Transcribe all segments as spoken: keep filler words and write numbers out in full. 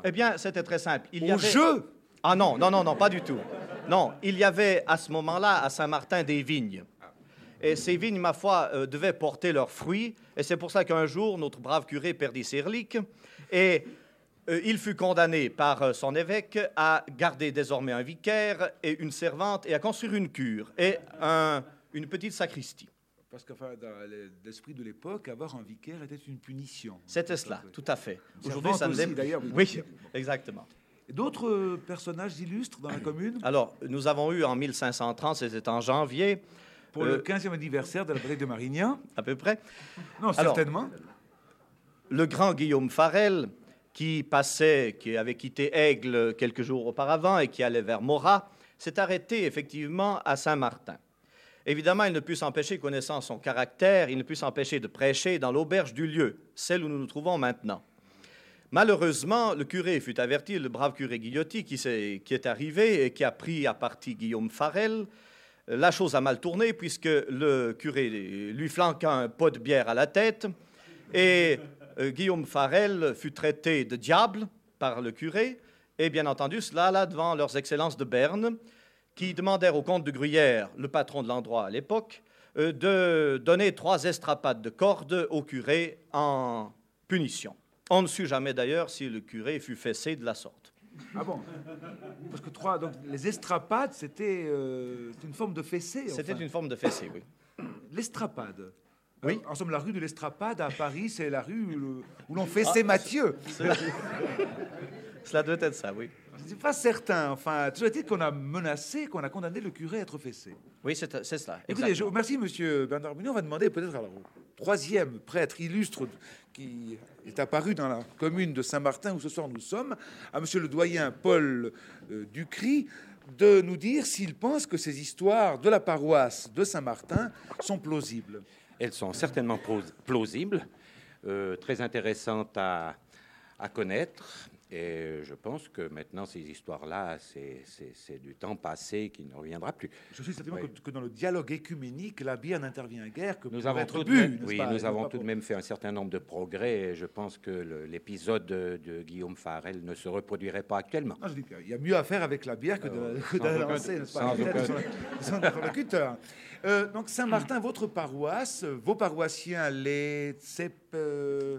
Eh bien, c'était très simple. Il y Au avait... jeu? Ah non, non, non, non, pas du tout. Non, il y avait à ce moment-là, à Saint-Martin, des vignes. Et ces vignes, ma foi, euh, devaient porter leurs fruits. Et c'est pour ça qu'un jour, notre brave curé perdit ses reliques. Et euh, il fut condamné par euh, son évêque à garder désormais un vicaire et une servante et à construire une cure et un, une petite sacristie. Parce que enfin, dans l'esprit de l'époque, avoir un vicaire était une punition. C'était cela, tout à fait. Aujourd'hui, ça ne l'est plus. D'ailleurs, oui, exactement. D'autres personnages illustres dans la commune? Alors, nous avons eu en mille cinq cent trente, c'était en janvier... Pour euh, le quinzième anniversaire de la bataille de Marignan? À peu près. Non, certainement. Alors, le grand Guillaume Farel, qui passait, qui avait quitté Aigle quelques jours auparavant et qui allait vers Morat, s'est arrêté effectivement à Saint-Martin. Évidemment, il ne put s'empêcher, connaissant son caractère, il ne put s'empêcher de prêcher dans l'auberge du lieu, celle où nous nous trouvons maintenant. Malheureusement, le curé fut averti, le brave curé Guillotti, qui, est, qui est arrivé et qui a pris à partie Guillaume Farel. La chose a mal tourné puisque le curé lui flanqua un pot de bière à la tête et euh, Guillaume Farel fut traité de diable par le curé et bien entendu cela là devant leurs excellences de Berne qui demandèrent au comte de Gruyère, le patron de l'endroit à l'époque, euh, de donner trois estrapades de corde au curé en punition. On ne sut jamais d'ailleurs si le curé fut fessé de la sorte. Ah bon? Parce que trois, donc les estrapades, c'était euh, une forme de fessée. C'était enfin. une forme de fessée, oui. L'estrapade. Oui. En somme, la rue de l'Estrapade à Paris, c'est la rue où, où l'on fessait ah, Mathieu. Cela doit être ça, oui. C'est pas certain. Enfin, toujours est-il qu'on a menacé, qu'on a condamné le curé à être fessé. Oui, c'est cela. Écoutez, je, merci, monsieur Bernard Mignon. On va demander peut-être alors au troisième prêtre illustre qui est apparu dans la commune de Saint-Martin, où ce soir nous sommes, à monsieur le doyen Paul euh, Ducry, de nous dire s'il pense que ces histoires de la paroisse de Saint-Martin sont plausibles. Elles sont certainement plausibles, euh, très intéressantes à, à connaître. Et je pense que maintenant, ces histoires-là, c'est du temps passé qui ne reviendra plus. Je suis certainement oui. que, que dans le dialogue écuménique, la bière n'intervient guère que nous pour avons être tout bu. Même, oui, pas, nous avons tout pour... de même fait un certain nombre de progrès. Et je pense que l'épisode de, de Guillaume Farel ne se reproduirait pas actuellement. Non, je dis, il y a mieux à faire avec la bière que de, euh, que de la lancer, n'est-ce pas? Sans interlocuteur. Euh, donc, Saint-Martin, votre paroisse, vos paroissiens, les Tsep... Euh,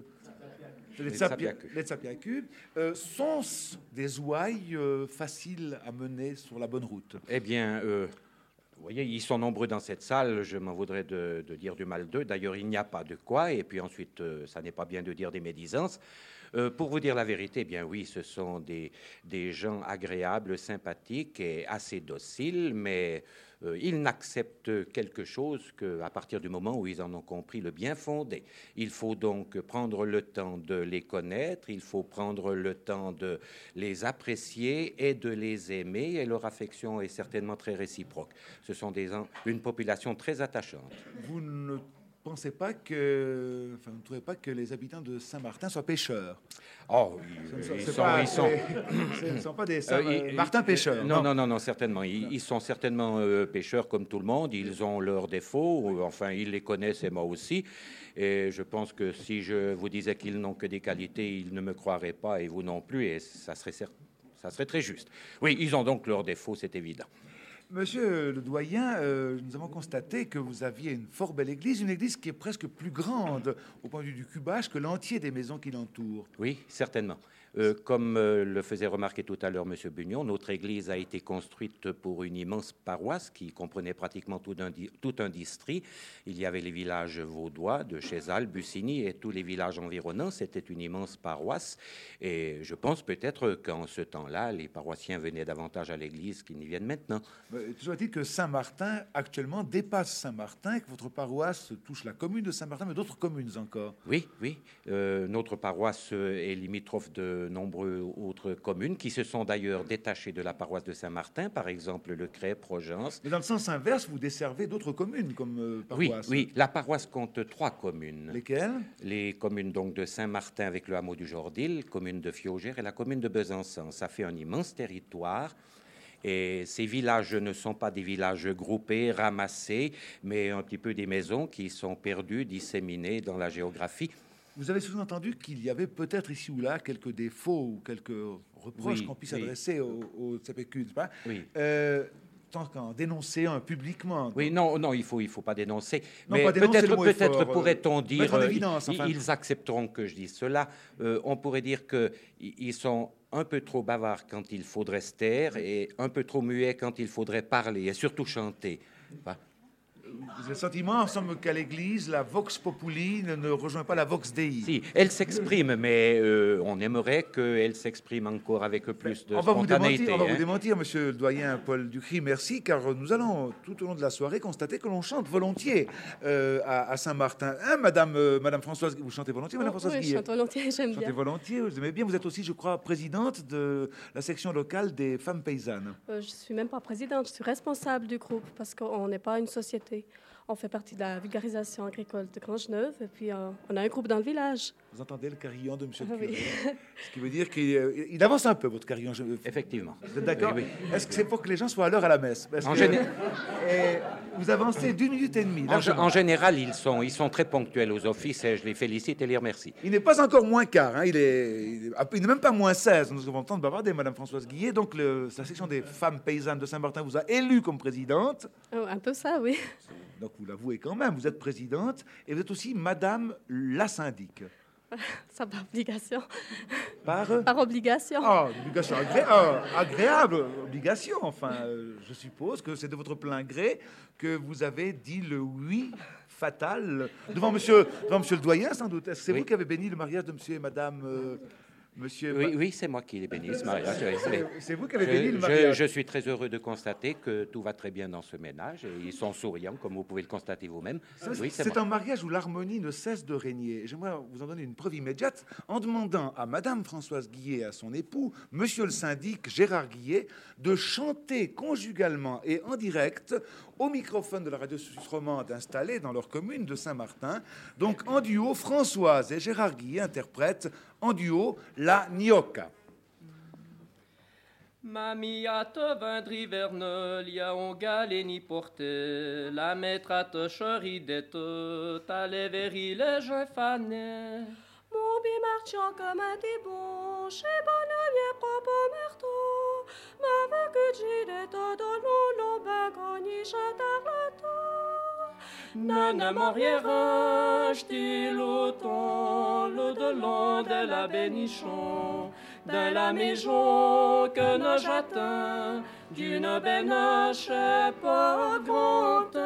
Les Tsapiacubes euh, sont des ouailles euh, faciles à mener sur la bonne route. Eh bien, euh, vous voyez, ils sont nombreux dans cette salle. Je m'en voudrais de, de dire du mal d'eux. D'ailleurs, il n'y a pas de quoi. Et puis ensuite, euh, ça n'est pas bien de dire des médisances. Euh, pour vous dire la vérité, eh bien oui, ce sont des, des gens agréables, sympathiques et assez dociles, mais euh, ils n'acceptent quelque chose qu'à partir du moment où ils en ont compris le bien fondé. Il faut donc prendre le temps de les connaître, il faut prendre le temps de les apprécier et de les aimer, et leur affection est certainement très réciproque. Ce sont des, une population très attachante. Vous ne pensez pas que, enfin, vous ne trouvez pas que les habitants de Saint-Martin soient pêcheurs? Oh, ils, ils, sont, pas, ils sont, ce ne sont pas des Saint euh, Martin pêcheurs. Non, non, non, non, certainement. Ils, ils sont certainement euh, pêcheurs comme tout le monde. Ils ont leurs défauts. Enfin, ils les connaissent et moi aussi. Et je pense que si je vous disais qu'ils n'ont que des qualités, ils ne me croiraient pas et vous non plus. Et ça serait, ça serait très juste. Oui, ils ont donc leurs défauts, c'est évident. Monsieur le doyen, euh, nous avons constaté que vous aviez une fort belle église, une église qui est presque plus grande au point de vue du cubage que l'entier des maisons qui l'entourent. Oui, certainement. Euh, comme euh, le faisait remarquer tout à l'heure monsieur Bugnon, notre église a été construite pour une immense paroisse qui comprenait pratiquement tout un, tout un district. Il y avait les villages vaudois de Chézal, Bussigny et tous les villages environnants. C'était une immense paroisse. Et je pense peut-être qu'en ce temps-là, les paroissiens venaient davantage à l'église qu'ils n'y viennent maintenant. Toujours est-il que Saint-Martin, actuellement, dépasse Saint-Martin, que votre paroisse touche la commune de Saint-Martin, mais d'autres communes encore. Oui, oui. Euh, notre paroisse est limitrophe de nombreuses autres communes qui se sont d'ailleurs détachées de la paroisse de Saint-Martin, par exemple Le Crêt, Progence. Mais dans le sens inverse, vous desservez d'autres communes comme euh, paroisse. Oui, oui. La paroisse compte trois communes. Lesquelles? Les communes donc de Saint-Martin avec le hameau du Jordil, commune de Fiaugère et la commune de Besançon. Ça fait un immense territoire. Et ces villages ne sont pas des villages groupés, ramassés, mais un petit peu des maisons qui sont perdues, disséminées dans la géographie. Vous avez sous-entendu qu'il y avait peut-être ici ou là quelques défauts ou quelques reproches oui, qu'on puisse oui. adresser au, au C P Q, n'est-ce pas? Oui. Euh, tant qu'en dénoncer un publiquement. Oui, non, non, il faut, il faut pas dénoncer. Non, mais pas dénoncer, peut-être, le mot est peut-être fort, pourrait-on euh, dire, mettre en euh, évidence, ils, enfin. ils accepteront que je dise cela. Euh, on pourrait dire que i- ils sont un peu trop bavards quand il faudrait se taire et un peu trop muets quand il faudrait parler et surtout chanter. Enfin, Vous avez le sentiment, en somme, qu'à l'Église, la vox populi ne, ne rejoint pas la vox dei. si, elle s'exprime, mais euh, on aimerait qu'elle s'exprime encore avec plus de on va vous spontanéité. démentir, on va hein. vous démentir, monsieur le doyen Paul Ducry, merci, car nous allons tout au long de la soirée constater que l'on chante volontiers euh, à, à Saint-Martin. Hein, madame, euh, madame Françoise, vous chantez volontiers, madame Oh, Françoise oui, je Guillet? chante volontiers, j'aime Vous chantez bien. volontiers, vous aimez bien. Vous êtes aussi, je crois, présidente de la section locale des femmes paysannes. Euh, je suis même pas présidente, je suis responsable du groupe parce qu'on n'est pas une société. On fait partie de la vulgarisation agricole de Grangeneuve et puis euh, on a un groupe dans le village. Vous entendez le carillon de monsieur Ah le curé? oui. Ce qui veut dire qu'il euh, il avance un peu, votre carillon. Je- Effectivement. Vous êtes d'accord? Oui, Est-ce que c'est pour que les gens soient à l'heure à la messe? Parce En que, géné- eh, vous avancez d'une minute et demie. En, largement. en général, ils sont, ils sont très ponctuels aux offices et je les félicite et les remercie. Il n'est pas encore moins quart, hein. il, est, il, est, il n'est même pas moins seize. Nous avons le temps de bavarder, madame Françoise Guillet. Donc, le, la section des femmes paysannes de Saint-Martin vous a élu comme présidente. Oh, un peu ça, oui. Donc, vous l'avouez quand même, vous êtes présidente et vous êtes aussi madame la syndic. Ça par obligation. Par Par obligation. Ah, une obligation agré- ah, agréable, obligation. Enfin, euh, je suppose que c'est de votre plein gré que vous avez dit le oui fatal devant monsieur, devant monsieur le doyen, sans doute. Est-ce que c'est Oui. vous qui avez béni le mariage de monsieur et madame euh, monsieur Oui, oui, c'est moi qui les bénis, ce mariage. oui, oui. C'est vous qui avez béni le Je, je- mariage. je suis très heureux de constater que tout va très bien dans ce ménage et ils sont souriants, comme vous pouvez le constater vous-même. Ça, Oui, c'est c'est moi. un mariage où l'harmonie ne cesse de régner. Et J'aimerais vous en donner une preuve immédiate en demandant à Madame Françoise Guillet et à son époux, Monsieur le syndic Gérard Guillet, de chanter conjugalement et en direct au microphone de la radio suisse romande installée dans leur commune de Saint-Martin. Donc en duo, Françoise et Gérard Guillet interprètent en duo la Gnocca. Mamiată vendrivernelia on galeni porte, la metrată șării de tot, ale verile jefane. Mon bi marchand comme un débon, chez Bonalier propre merteau, m'avait que j'ai des tas de l'eau, l'eau, bagoni, chatarlato. Nana Moriera, știu ton, l'eau de long de la bénichon, de la maison que ne j'atteins, d'une bénoche pas grand.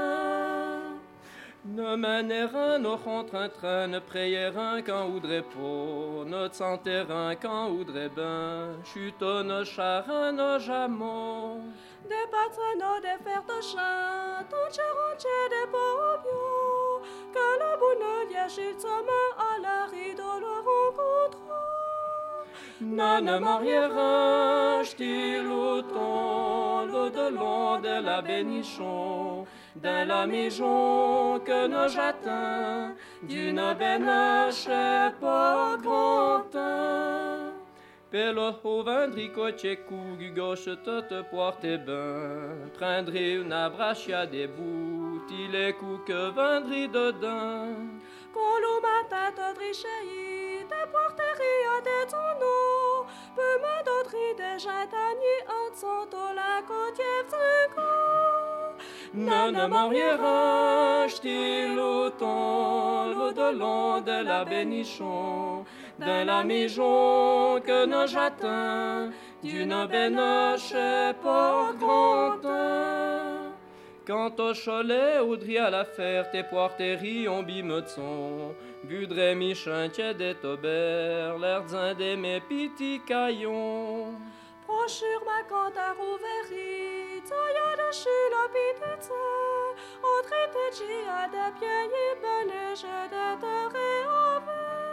Ne mènera nos rentre-train, ne priera qu'en oudrait peau, notre s'enterra qu'en oudrait ben, chute nos chars, nos jameaux. Des patrons, des fers de chat, ton cheronche des pobio, que le bonheur chez sa main à la rideau le rencontre. Nana Moriera, știu ton, l'eau de long de la bénichon, de la maison que ne j'atteins, d'une bénoche pas grand. Pelo au vendricoche cougu gauche te te porte ben, prendrai une brachia des bouts, il est cou que vendri dedans. Quand le matin te trichei, te porterai à tes tonneaux, peu me donnerai des jataniers en son la côtière cinquante. Nana Moriera, știu ton, l'eau de long de la bénichon, de la maison que ne j'atteins, d'une bénoche pas grand. Quant au cholet, audry à la faire, tes poirteries ont bimeutson, budre mi chantier des taubert, l'air d'un des mes petits caillons. Prochur ma cante à rouveri, toya de chez la petite, entre tes chia de pieds, belège de terre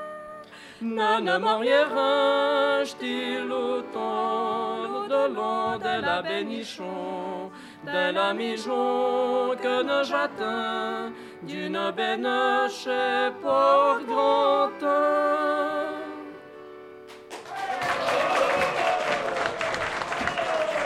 Nana Moriera, știu ton, de long de la bénichon, de la maison que ne j'atteins, d'une bénoche pour grand.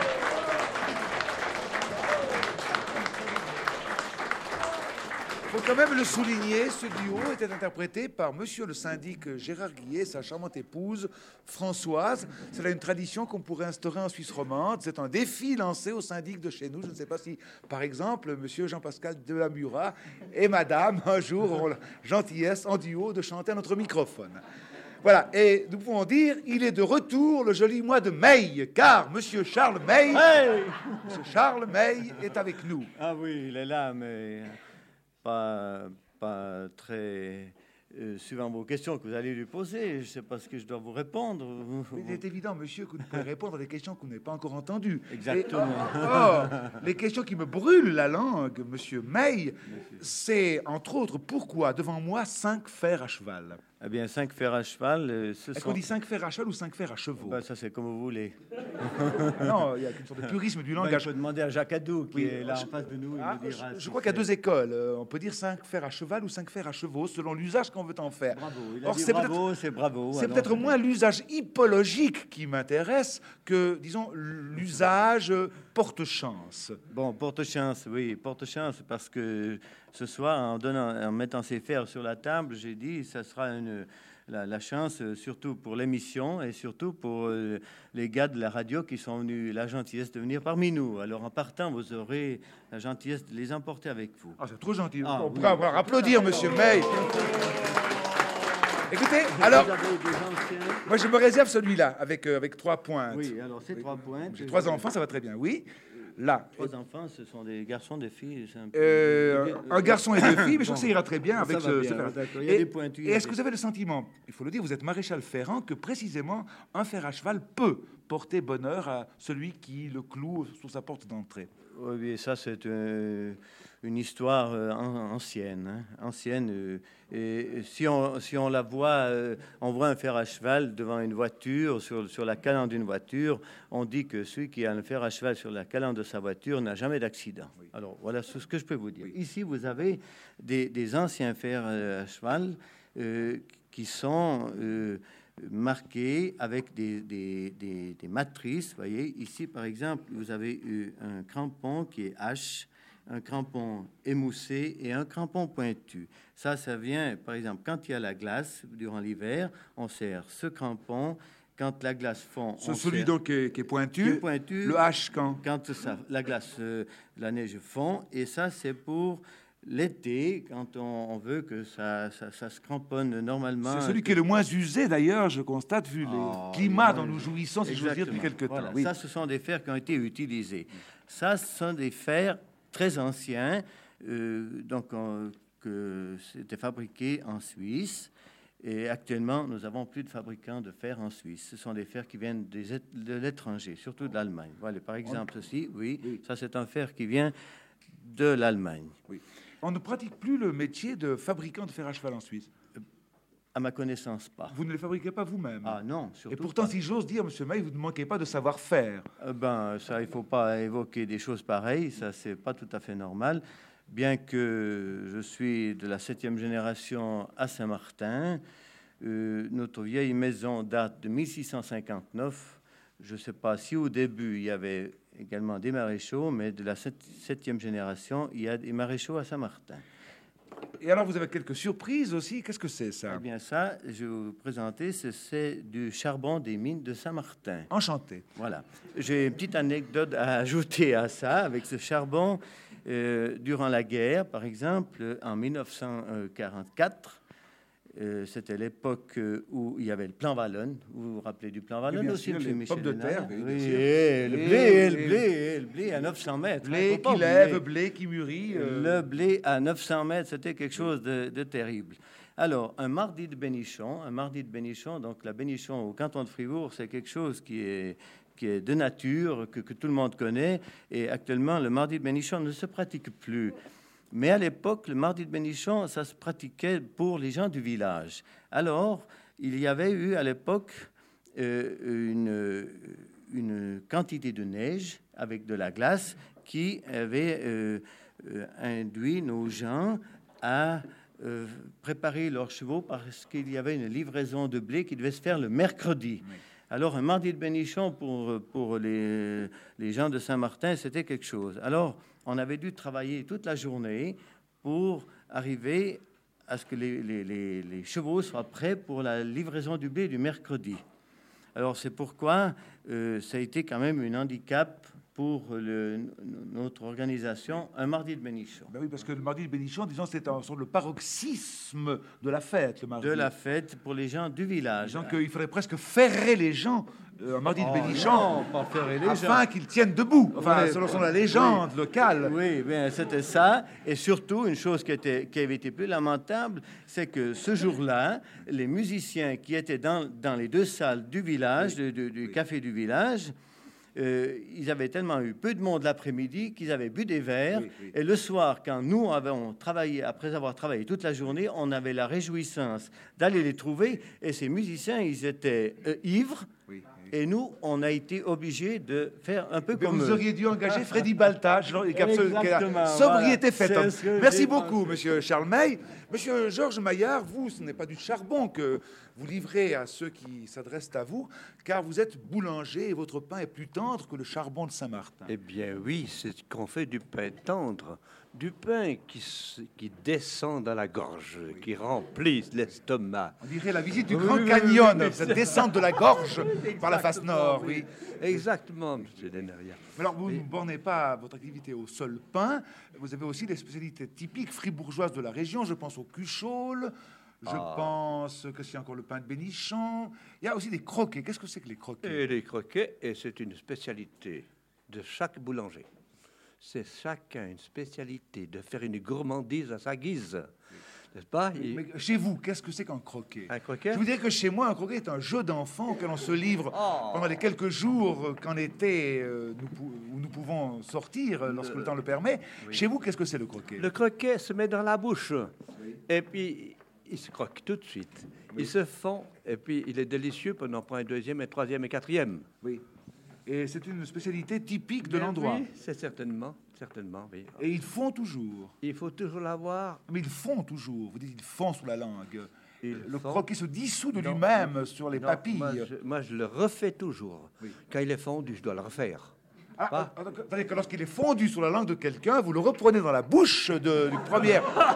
Il faut quand même le souligner, ce duo était interprété par monsieur le syndic Gérard Guillet, sa charmante épouse Françoise. C'est là une tradition qu'on pourrait instaurer en Suisse romande. C'est un défi lancé au syndic de chez nous. Je ne sais pas si, par exemple, monsieur Jean-Pascal Delamura et madame, un jour, auront la gentillesse en duo de chanter à notre microphone. Voilà, et nous pouvons dire, il est de retour le joli mois de mai, car monsieur Charles May, Hey monsieur Charles May est avec nous. Ah oui, il est là, mais pas, pas très euh, suivant vos questions que vous allez lui poser. Je ne sais pas ce que je dois vous répondre. Il est évident, monsieur, que vous ne pouvez répondre à des questions que vous n'avez pas encore entendues. Exactement. Et, or, les questions qui me brûlent la langue, monsieur May, c'est, entre autres, pourquoi, devant moi, cinq fers à cheval? Eh bien, cinq fers à cheval, euh, ce Est-ce sont... qu'on dit cinq fers à cheval ou cinq fers à chevaux? Ben, ça, c'est comme vous voulez. Non, il y a une sorte de purisme du Ben, il langage. faut demander à Jacques Adou, qui Oui, est là je- en face de nous. Il Ah, vous dira je, je si crois qu'il y a c'est- deux écoles. Euh, on peut dire cinq fers à cheval ou cinq fers à chevaux, selon l'usage qu'on veut en faire. Bravo, il a Or, dit c'est bravo, c'est bravo. C'est alors- peut-être moins l'usage hippologique qui m'intéresse que, disons, l'usage porte-chance. Bon, porte-chance, oui, porte-chance, parce que ce soir, en, donnant, en mettant ces fers sur la table, j'ai dit ça sera une, la, la chance, euh, surtout pour l'émission et surtout pour euh, les gars de la radio qui sont venus, la gentillesse de venir parmi nous. Alors, en partant, vous aurez la gentillesse de les emporter avec vous. Ah, c'est trop gentil. Ah, on oui. pourrait avoir applaudir, monsieur May. Écoutez, alors, Vous avez des anciens- moi je me réserve celui-là, avec, euh, avec trois pointes. Oui, alors ces trois points. J'ai trois enfants, ça va très bien, oui. Là. Trois enfants, ce sont des garçons, des filles. c'est un peu- Euh, un garçon et deux filles, mais je crois Bon. que ça ira très bien Ça avec va ce, bien, ce fer. d'accord. Il y a Et, des pointus, il y et a est-ce que des- vous avez le sentiment, il faut le dire, vous êtes maréchal ferrant, que précisément un fer à cheval peut porter bonheur à celui qui le cloue sur sa porte d'entrée? Oui, oui, ça c'est euh, une histoire euh, an- ancienne, hein, ancienne. euh, et si on, si on la voit, euh, on voit un fer à cheval devant une voiture, sur, sur la calandre d'une voiture, on dit que celui qui a un fer à cheval sur la calandre de sa voiture n'a jamais d'accident. Alors voilà ce que je peux vous dire. Ici, vous avez des, des anciens fers euh, à cheval euh, qui sont euh, marqués avec des, des, des, des matrices. Voyez, ici, par exemple, vous avez eu un crampon qui est H, un crampon émoussé et un crampon pointu. Ça, ça vient, par exemple, quand il y a la glace durant l'hiver, on sert ce crampon. Quand la glace fond, Ce- on celui sert donc qui est, qui est pointu, qui est pointu. le H quand? Quand ça, la glace, euh, la neige fond, et ça, c'est pour l'été, quand on, on veut que ça, ça, ça se cramponne normalement. C'est celui qui est le moins usé d'ailleurs, je constate, vu Oh, les climats oui, dont nous jouissons, si j'ose dire, depuis exactement. quelque temps. Voilà, Oui. ça, ce sont des fers qui ont été utilisés. Ça, ce sont des fers très anciens, euh, donc on- que c'était fabriqué en Suisse. Et actuellement, nous n'avons plus de fabricants de fer en Suisse. Ce sont des fers qui viennent des ét- de l'étranger, surtout de l'Allemagne. Voilà, par exemple, ceci, oui, Oui. ça c'est un fer qui vient de l'Allemagne. Oui. On ne pratique plus le métier de fabricant de fer à cheval en Suisse. À ma connaissance, pas. Vous ne le fabriquez pas vous-même. Ah non, surtout Et pourtant, pas. si j'ose dire, monsieur May, vous ne manquez pas de savoir-faire. Euh, ben, ça, il ne faut pas évoquer des choses pareilles, ça, c'est pas tout à fait normal. Bien que je suis de la septième génération à Saint-Martin, euh, notre vieille maison date de mille six cent cinquante-neuf. Je ne sais pas si au début, il y avait également des maréchaux, mais de la sept- septième génération, il y a des maréchaux à Saint-Martin. Et alors, vous avez quelques surprises aussi. Qu'est-ce que c'est, ça? Eh bien, ça, je vais vous présenter, c'est- c'est du charbon des mines de Saint-Martin. Enchanté. Voilà. J'ai une petite anecdote à ajouter à ça. Avec ce charbon, euh, durant la guerre, par exemple, en mille neuf cent quarante-quatre, euh, c'était l'époque euh, où il y avait le plan Wallonne. Vous vous rappelez du plan Wallonne bien aussi, sûr, monsieur les Michel pommes de Hénard? terre, oui, bien Oui, sûr. et le Et- blé, et le et- blé, et le blé à neuf cents mètres. hein, Blé faut pas qui oublier. lève, blé qui mûrit. euh, Le blé à neuf cents mètres, c'était quelque chose de, de terrible. Alors, un mardi de bénichon, un mardi de bénichon, donc la bénichon au canton de Fribourg, c'est quelque chose qui est, qui est de nature, que, que tout le monde connaît, et actuellement, le mardi de bénichon ne se pratique plus. Mais à l'époque, le mardi de bénichon, ça se pratiquait pour les gens du village. Alors, il y avait eu à l'époque euh, une, une quantité de neige avec de la glace qui avait euh, euh, induit nos gens à euh, préparer leurs chevaux parce qu'il y avait une livraison de blé qui devait se faire le mercredi. Alors, un mardi de bénichon pour, pour les, les gens de Saint-Martin, c'était quelque chose. Alors, on avait dû travailler toute la journée pour arriver à ce que les, les, les, les chevaux soient prêts pour la livraison du blé du mercredi. Alors c'est pourquoi euh, ça a été quand même un handicap pour le, notre organisation, un mardi de Bénichon. Ben oui, parce que le mardi de Bénichon, disons, c'était sur le paroxysme de la fête, le mardi. De la fête pour les gens du village. Disons qu'il faudrait presque ferrer les gens euh, un mardi oh, de Bénichon, non, pas ferrer les afin qu'ils tiennent debout, enfin, oui, selon la légende oui, locale. Oui, bien, c'était ça. Et surtout, une chose qui, était, qui avait été plus lamentable, c'est que ce jour-là, les musiciens qui étaient dans, dans les deux salles du village, oui, du, du oui. café du village, Euh, ils avaient tellement eu peu de monde l'après-midi qu'ils avaient bu des verres. Oui, oui. Et le soir, quand nous avons travaillé, après avoir travaillé toute la journée, on avait la réjouissance d'aller les trouver. Et ces musiciens, ils étaient euh, ivres. Oui, oui. Et nous, on a été obligés de faire un peu Mais comme vous eux. auriez dû engager Freddy Baltage, qui a sobriété faite. Merci beaucoup, Monsieur Charles May. Monsieur Georges Maillard, vous, ce n'est pas du charbon que vous livrez à ceux qui s'adressent à vous, car vous êtes boulanger et votre pain est plus tendre que le charbon de Saint-Martin. Eh bien oui, c'est qu'on fait du pain tendre, du pain qui, qui descend dans la gorge, oui. qui remplit l'estomac. On dirait la visite du oui, Grand oui, Canyon, oui, oui, cette descente de la gorge par la face nord. Oui. Exactement, M. Deneria. Alors, vous ne bornez pas votre activité au seul pain, vous avez aussi des spécialités typiques fribourgeoises de la région, je pense au cuchol, je ah. pense que c'est encore le pain de Bénichon. Il y a aussi des croquets. Qu'est-ce que c'est que les croquets? Et les croquets, et c'est une spécialité de chaque boulanger. C'est chacun une spécialité de faire une gourmandise à sa guise. Oui. N'est-ce pas? Mais, mais chez vous, qu'est-ce que c'est qu'un croquet? Un croquet? Je vous dirais que chez moi, un croquet est un jeu d'enfant auquel on se livre oh. pendant les quelques jours qu'en été euh, nous, où nous pouvons sortir lorsque le, le temps le permet. Oui. Chez vous, qu'est-ce que c'est le croquet? Le croquet se met dans la bouche oui. et puis il se croque tout de suite. Oui. Il se fond et puis il est délicieux, puis on en prend un deuxième, un troisième et quatrième. Oui. Et c'est une spécialité typique de Bien l'endroit. Oui, c'est certainement, certainement, oui. Et ils font toujours. Il faut toujours l'avoir. Mais ils font toujours. Vous dites ils font sous la langue. Ils le font. Croquet se dissout de lui-même sur les non, papilles. Moi je, moi, je le refais toujours. Oui. Quand il est fondu, je dois le refaire. Ah, ah, attendez, que lorsqu'il est fondu sur la langue de quelqu'un, vous le reprenez dans la bouche de, du premier.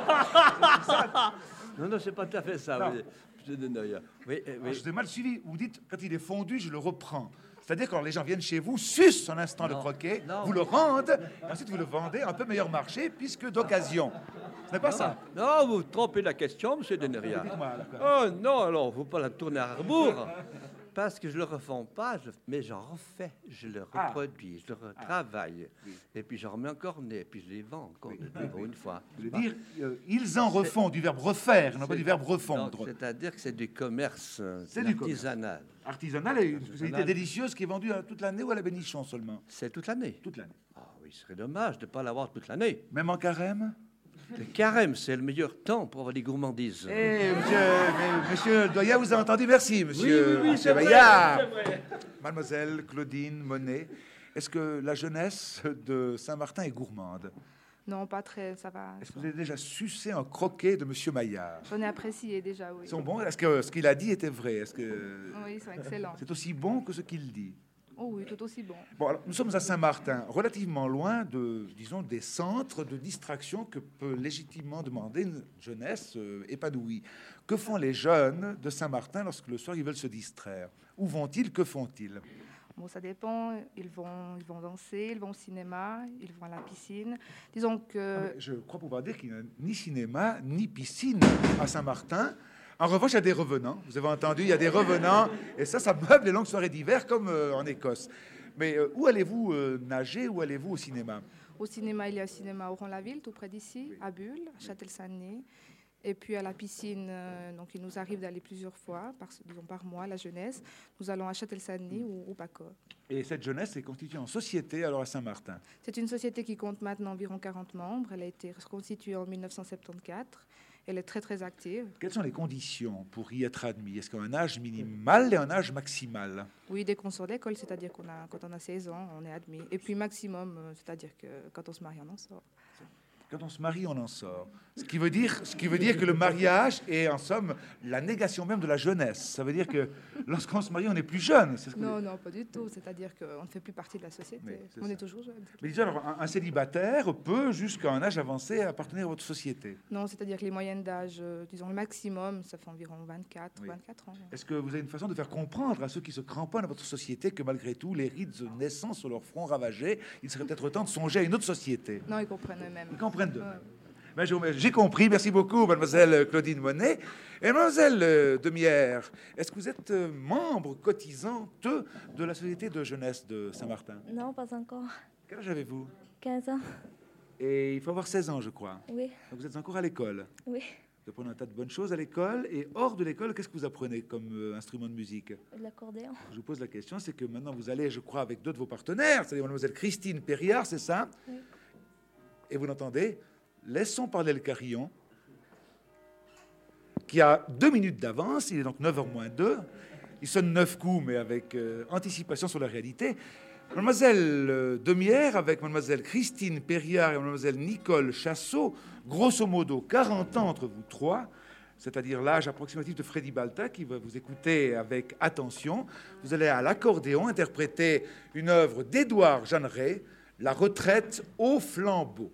Non, non, c'est pas tout à fait ça. Oui. Oui, oui. Ah, je vous ai mal suivi. Vous dites, quand il est fondu, je le reprends. C'est-à-dire quand les gens viennent chez vous, sucent un instant non, le croquet, non. vous le rendez, ensuite vous le vendez un peu meilleur marché, puisque d'occasion. Ce n'est pas non, ça. Non, vous trompez la question, M. Deneria. Oh non, alors, vous ne pas la tourner à rebours. Parce que je ne le refais pas, je, mais j'en refais, je le reproduis, ah. je le retravaille. Ah. Oui. Et puis j'en remets encore né, et puis je les vends encore oui. de nouveau oui. une fois. Je veux dire, euh, ils en refont, du verbe refaire, non pas du verbe refondre. C'est-à-dire que c'est du commerce, c'est artisanal. Artisanal et une spécialité délicieuse qui est vendue toute l'année ou à la Bénichon seulement? C'est toute l'année. Toute l'année. Ah oui, ce serait dommage de ne pas l'avoir toute l'année. Même en carême? Le carême, c'est le meilleur temps pour avoir des gourmandises. Eh, monsieur, mais, monsieur Doyen, vous avez entendu? Merci, monsieur. Oui, oui, oui, c'est vrai, vrai. Mademoiselle Claudine Monet, est-ce que la jeunesse de Saint-Martin est gourmande? Non, pas très, ça va. Est-ce que vous avez déjà sucé un croquet de monsieur Maillard? J'en ai apprécié déjà, oui. Ils sont bons? Est-ce que ce qu'il a dit était vrai? Est-ce que... Oui, ils sont excellents. C'est aussi bon que ce qu'il dit? Oh oui, tout aussi bon. Bon, alors, nous sommes à Saint-Martin, relativement loin de, disons, des centres de distraction que peut légitimement demander une jeunesse euh, épanouie. Que font les jeunes de Saint-Martin lorsque le soir ils veulent se distraire? Où vont-ils? Que font-ils? Bon, ça dépend. Ils vont, ils vont danser, ils vont au cinéma, ils vont à la piscine. Disons que... Je crois pouvoir dire qu'il n'y a ni cinéma, ni piscine à Saint-Martin. En revanche, il y a des revenants. Vous avez entendu, il y a des revenants. Et ça, ça meuble les longues soirées d'hiver comme euh, en Écosse. Mais euh, où allez-vous euh, nager? Où allez-vous au cinéma? Au cinéma, il y a un cinéma au Rond-la-Ville, tout près d'ici, oui. à Bulle, à Châtel-Saint-Denis. Et puis à la piscine, euh, donc il nous arrive d'aller plusieurs fois, par, disons par mois, la jeunesse. Nous allons à Châtel-Saint-Denis mmh. ou au Pacot. Et cette jeunesse est constituée en société alors à Saint-Martin? C'est une société qui compte maintenant environ quarante membres. Elle a été constituée en mille neuf cent soixante-quatorze. Elle est très, très active. Quelles sont les conditions pour y être admis? Est-ce qu'il y a un âge minimal et un âge maximal? Oui, dès qu'on sort d'école, c'est-à-dire qu'on a, quand on a seize ans, on est admis. Et puis maximum, c'est-à-dire que quand on se marie, on en sort. Quand on se marie, on en sort. Ce qui veut dire, ce qui veut dire que le mariage est, en somme, la négation même de la jeunesse. Ça veut dire que lorsqu'on se marie, on n'est plus jeune. C'est ce que non, non, pas du tout. C'est-à-dire qu'on ne fait plus partie de la société. Oui, on ça. Est toujours jeune. Mais disons, alors, un, un célibataire peut, jusqu'à un âge avancé, appartenir à votre société. Non, c'est-à-dire que les moyennes d'âge, euh, disons le maximum, ça fait environ vingt-quatre, oui. vingt-quatre ans. Est-ce que vous avez une façon de faire comprendre à ceux qui se cramponnent à votre société que malgré tout, les rides naissant sur leur front ravagé, il serait peut-être temps de songer à une autre société? Non, ils comprennent eux-mêmes. Ils comprennent d'eux-mêmes. Ouais. Ben, j'ai compris, merci beaucoup, mademoiselle Claudine Monet. Et mademoiselle euh, Demière, est-ce que vous êtes euh, membre cotisante de la Société de jeunesse de Saint-Martin? Non, pas encore. Quel âge avez-vous? quinze ans. Et il faut avoir seize ans, je crois. Oui. Donc vous êtes encore à l'école? Oui. Vous apprenez un tas de bonnes choses à l'école. Et hors de l'école, qu'est-ce que vous apprenez comme euh, instrument de musique? L'accordéon. Je vous pose la question, c'est que maintenant vous allez, je crois, avec deux de vos partenaires, c'est-à-dire mademoiselle Christine Perriard, c'est ça? Oui. Et vous l'entendez? Laissons parler le carillon, qui a deux minutes d'avance. Il est donc neuf heures moins deux. Il sonne neuf coups, mais avec euh, anticipation sur la réalité. Mademoiselle euh, Demière, avec mademoiselle Christine Perriard et mademoiselle Nicole Chassot, grosso modo quarante ans entre vous trois, c'est-à-dire l'âge approximatif de Freddy Balta, qui va vous écouter avec attention. Vous allez à l'accordéon interpréter une œuvre d'Édouard Jeanneret, La retraite au flambeau.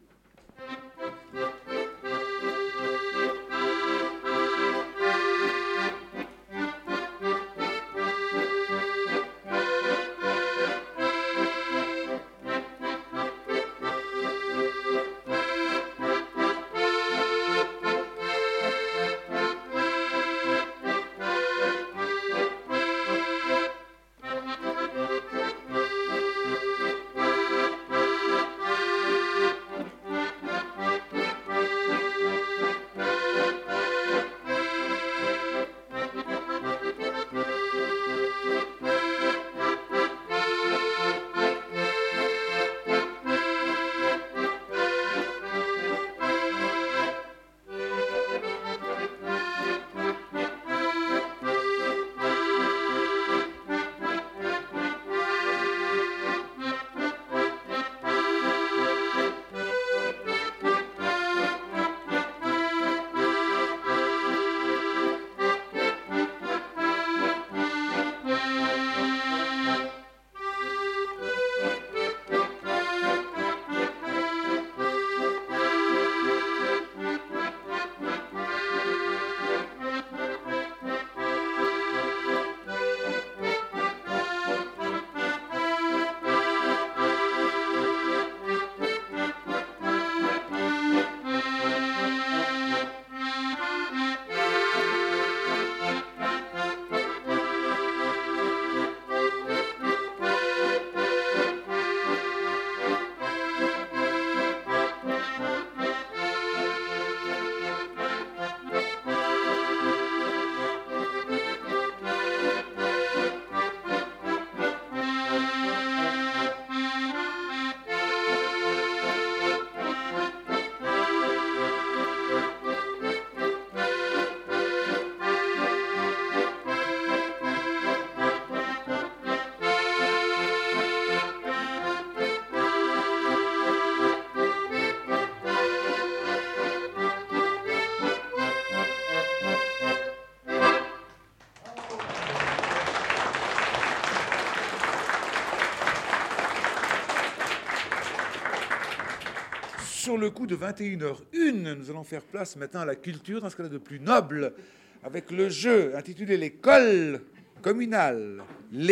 Sur le coup de vingt et une heures une, nous allons faire place maintenant à la culture, dans ce cas-là de plus noble, avec le jeu intitulé L'école communale.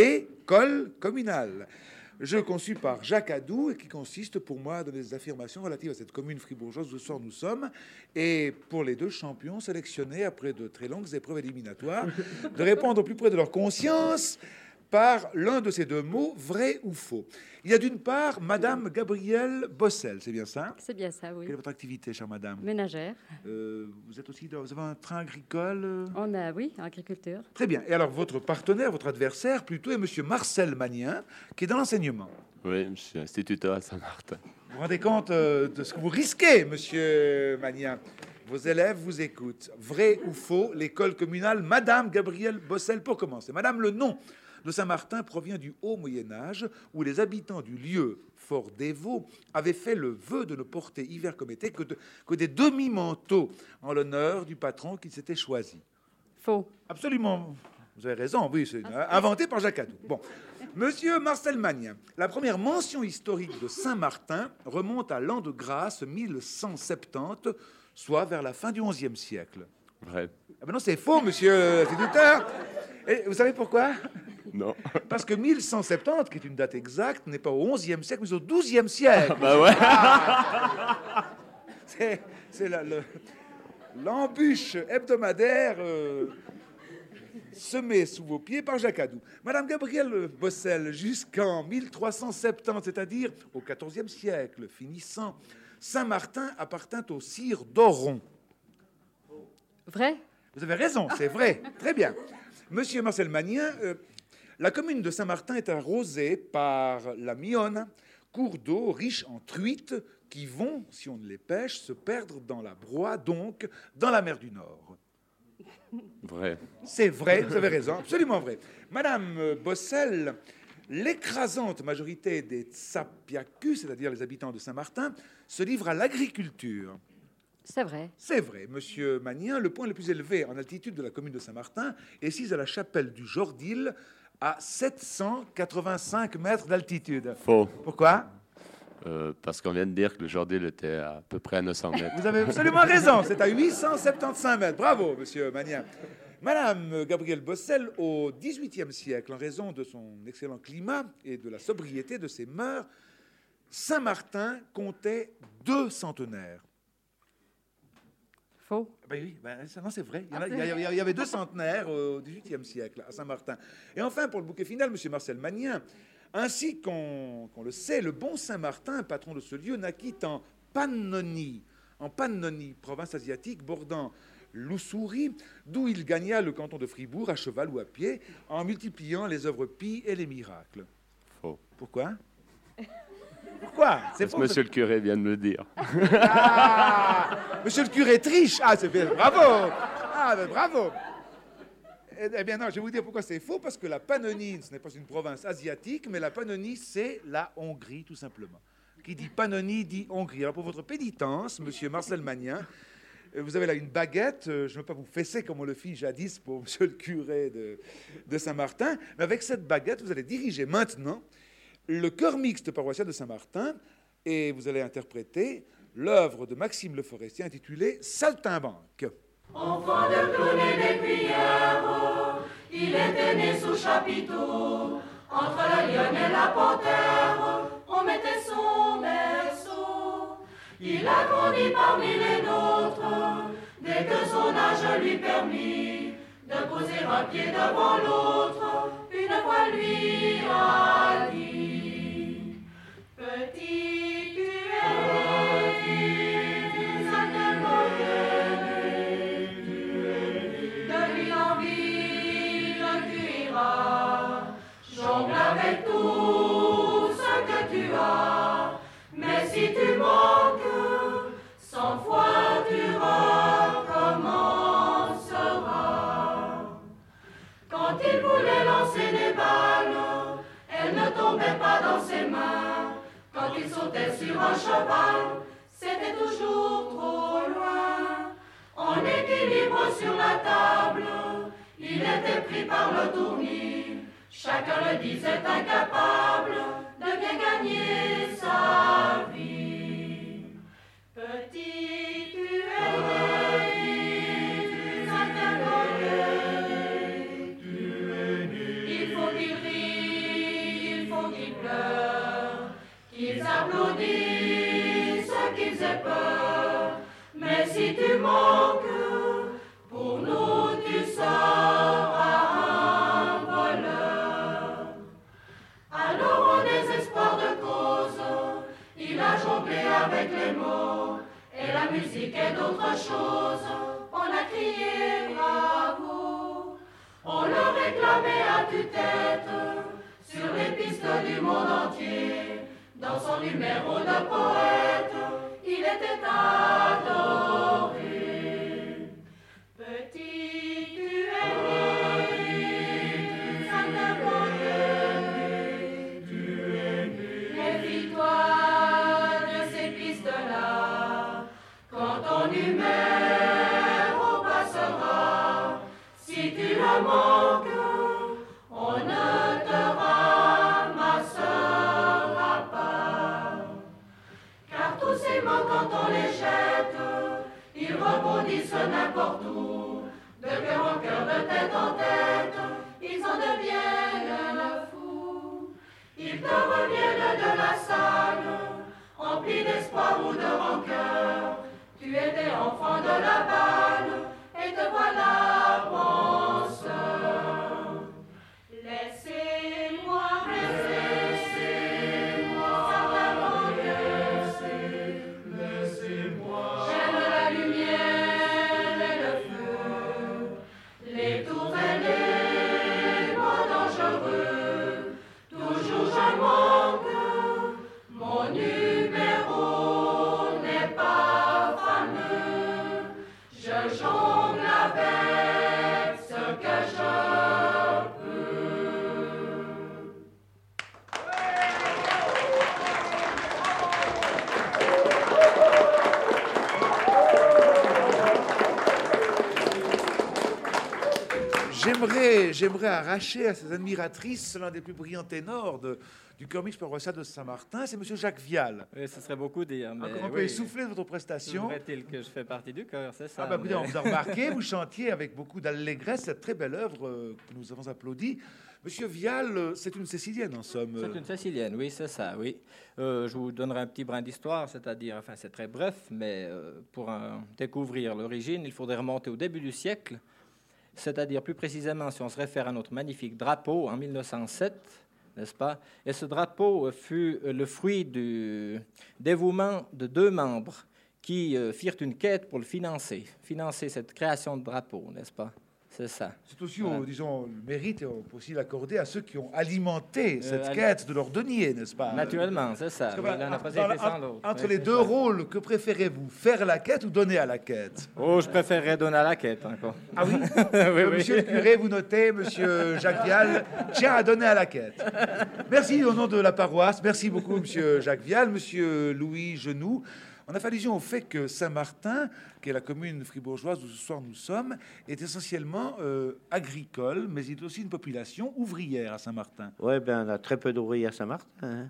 L'école communale. Jeu conçu par Jacques Adou et qui consiste pour moi à donner des affirmations relatives à cette commune fribourgeoise où ce soir nous sommes, et pour les deux champions sélectionnés après de très longues épreuves éliminatoires, de répondre au plus près de leur conscience par l'un de ces deux mots, vrai ou faux. Il y a d'une part Madame Gabrielle Bossel, c'est bien ça? C'est bien ça, oui. Quelle est votre activité, chère madame? Ménagère. Euh, vous êtes aussi dans, vous avez un train agricole? On a, oui, agriculteur. Très bien. Et alors, votre partenaire, votre adversaire, plutôt, est monsieur Marcel Magnien, qui est dans l'enseignement. Oui, je suis instituteur à Saint-Martin. Vous vous rendez compte euh, de ce que vous risquez, monsieur Magnien? Vos élèves vous écoutent. Vrai ou faux, l'école communale Madame Gabrielle Bossel, pour commencer. Madame, le nom de Saint-Martin provient du haut Moyen-Âge, où les habitants du lieu fort dévot avaient fait le vœu de ne porter, hiver comme été, que, de, que des demi-manteaux en l'honneur du patron qu'ils s'étaient choisi. Faux. Absolument. Vous avez raison, oui, c'est inventé par Jacques Adou. Bon. Monsieur Marcel Magnin, la première mention historique de Saint-Martin remonte à l'an de grâce mille cent soixante-dix, soit vers la fin du onzième siècle. Vrai. Ah ben non, c'est faux, monsieur l'instituteur. Et vous savez pourquoi? Non. Parce que mille cent soixante-dix, qui est une date exacte, n'est pas au onzième siècle, mais au douzième siècle. Bah ouais. Ah, c'est c'est la- le- l'embûche hebdomadaire euh, semée sous vos pieds par Jacques Adou. Madame Gabrielle Bossel, jusqu'en mille trois cent soixante-dix, c'est-à-dire au quatorzième siècle, finissant, Saint-Martin appartint au sire d'Oron. Vrai? Vous avez raison, c'est vrai. Très bien. Monsieur Marcel Magnin, euh, la commune de Saint-Martin est arrosée par la Mionne, cours d'eau riche en truites qui vont, si on ne les pêche, se perdre dans la Broye, donc dans la mer du Nord. Vrai. C'est vrai, vous avez raison, absolument vrai. Madame euh, Bossel, l'écrasante majorité des Tsapiacus, c'est-à-dire les habitants de Saint-Martin, se livrent à l'agriculture. C'est vrai. C'est vrai, monsieur Magnin, le point le plus élevé en altitude de la commune de Saint-Martin est situé à la chapelle du Jordil, à sept cent quatre-vingt-cinq mètres d'altitude. Faux. Pourquoi? Euh, parce qu'on vient de dire que le Jordil était à peu près à neuf cents mètres. Vous avez absolument raison, c'est à huit cent soixante-quinze mètres. Bravo, monsieur Magnin. Madame Gabrielle Bossel, au dix-huitième siècle, en raison de son excellent climat et de la sobriété de ses mœurs, Saint-Martin comptait deux centenaires. Faux. Ben oui, ben, ça, non, c'est vrai. Il y, en a- il y a- il y avait deux centenaires au dix-huitième siècle à Saint-Martin. Et enfin, pour le bouquet final, monsieur Marcel Magnin, ainsi qu'on qu'on le sait, le bon Saint-Martin, patron de ce lieu, naquit en Pannonie, en Pannonie, province asiatique bordant l'Ussuri, d'où il gagna le canton de Fribourg à cheval ou à pied, en multipliant les œuvres pies et les miracles. Faux. Pourquoi? Pourquoi? C'est Parce que faux, monsieur le curé vient de me le dire. Ah, monsieur le curé triche. Ah, c'est bien. Bravo. Ah, ben, bravo. Eh eh bien non, je vais vous dire pourquoi c'est faux. Parce que la Pannonie, ce n'est pas une province asiatique, mais la Pannonie, c'est la Hongrie, tout simplement. Qui dit Pannonie, dit Hongrie. Alors pour votre pénitence, monsieur Marcel Magnin, euh, vous avez là une baguette. euh, Je ne veux pas vous fesser comme on le fit jadis pour monsieur le curé de, de Saint-Martin. Mais avec cette baguette, vous allez diriger maintenant le chœur mixte paroissial de Saint-Martin, et vous allez interpréter l'œuvre de Maxime Le Forestier intitulée Saltimbanque. Enfant de clown et d'écuyère, il était né sous chapiteau. Entre la lionne et la panthère, on mettait son berceau. Il a grandi parmi les nôtres, dès que son âge lui permit de poser un pied devant l'autre. Une voix lui a dit: Petit, tu es né, ça de ville en ville tu iras, jongle avec tout ce que tu as, mais si tu manques, cent fois tu recommenceras. Quand il voulait lancer des balles, elles ne tombaient pas dans ses mains. Quand il sautait sur un cheval, c'était toujours trop loin. En équilibre sur la table, il était pris par le tournis. Chacun le disait incapable de bien gagner sa vie. Petit, tu es né, ça il faut qu'il rie, il faut qu'il pleure, qu'ils applaudissent, qu'ils aient peur. Mais si tu manques, pour nous tu seras un voleur. Alors au désespoir de cause, il a jonglé avec les mots, et la musique est d'autre chose. On a crié bravo, on le réclamait à tue-tête, sur les pistes du monde entier. Dans son numéro de poète, il était adoré. Petit, tu es né, ça te Qu'il te revienne de la salle, rempli d'espoir ou de rancœur. Tu étais enfant de la balle, et te voilà penseur. Laissez-moi rêver, laissez-moi laissez, laissez-moi. J'aime la lumière et le feu, les tours et les mots dangereux. Toujours je manque, mon numéro n'est pas fameux. Je jongle avec ce que je J'aimerais, j'aimerais arracher à ses admiratrices l'un des plus brillants ténors de, du chœur mixte paroissial de Saint-Martin, c'est Monsieur Jacques Vial. Oui, ce serait beaucoup dire. Mais Encore un oui. peu essoufflé de votre prestation. Devrait-il que je fais partie du chœur, c'est ça? Ah bah écoutez, mais... on vous a remarqué, vous chantiez avec beaucoup d'allégresse cette très belle œuvre euh, que nous avons applaudie. Monsieur Vial, euh, c'est une Cécilienne en somme. C'est une Cécilienne, oui, c'est ça, oui. Euh, je vous donnerai un petit brin d'histoire, c'est-à-dire, enfin c'est très bref, mais euh, pour euh, découvrir l'origine, il faudrait remonter au début du siècle, c'est-à-dire plus précisément si on se réfère à notre magnifique drapeau en mille neuf cent sept, n'est-ce pas? Et ce drapeau fut le fruit du dévouement de deux membres qui euh, firent une quête pour le financer, financer cette création de drapeau, n'est-ce pas? C'est ça. C'est aussi, Voilà. au, disons, le mérite, et on peut aussi l'accorder à ceux qui ont alimenté cette Euh, quête de leur denier, n'est-ce pas? Naturellement, c'est ça. Parce que, Oui, bah, l'un n'a pas dans la- été sans en- l'autre. Entre Oui, les c'est deux ça. rôles, que préférez-vous? Faire la quête ou donner à la quête? Oh, je préférerais donner à la quête encore. Ah oui? Oui, Euh, oui. Monsieur le curé, vous notez, Monsieur Jacques Vial tient à donner à la quête. Merci au nom de la paroisse. Merci beaucoup, Monsieur Jacques Vial. Monsieur Louis Genoux. On a fait allusion au fait que Saint-Martin, qui est la commune fribourgeoise où ce soir nous sommes, est essentiellement euh, agricole, mais il y a aussi une population ouvrière à Saint-Martin. Oui, ben, on a très peu d'ouvriers à Saint-Martin. Hein.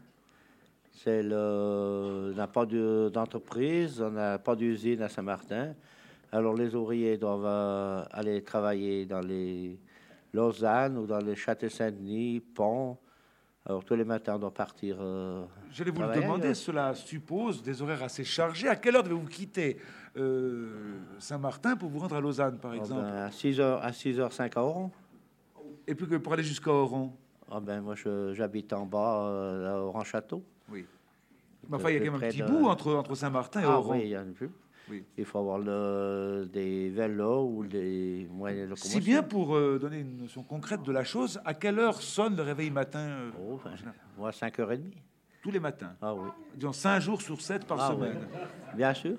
C'est le... On n'a pas de- d'entreprise, on n'a pas d'usine à Saint-Martin. Alors les ouvriers doivent euh, aller travailler dans les Lausanne ou dans les Châtel-Saint-Denis, Pont. Alors tous les matins, on doit partir. Euh, J'allais vous le travailler demander, ailleurs. cela suppose des horaires assez chargés. À quelle heure devez-vous quitter euh, Saint-Martin pour vous rendre à Lausanne, par Oh, exemple? ben, à six heures, à six heures cinq à Oron. Et puis que pour aller jusqu'à Oron? Ah ben, moi, je- j'habite en bas, euh, à Oran-Château. Oui. Mais enfin, il y a quand même un Près petit de- bout entre, entre Saint-Martin et Ah Oron. oui, il y a une pub. Oui. Il faut avoir le, des vélos ou des moyens de locomotion. Si bien, pour euh, donner une notion concrète de la chose, à quelle heure sonne le réveil matin euh, Oh, ben, moi, cinq heures trente. tous les matins? Ah oui. Disons cinq jours sur sept par Ah, semaine. oui. Bien sûr.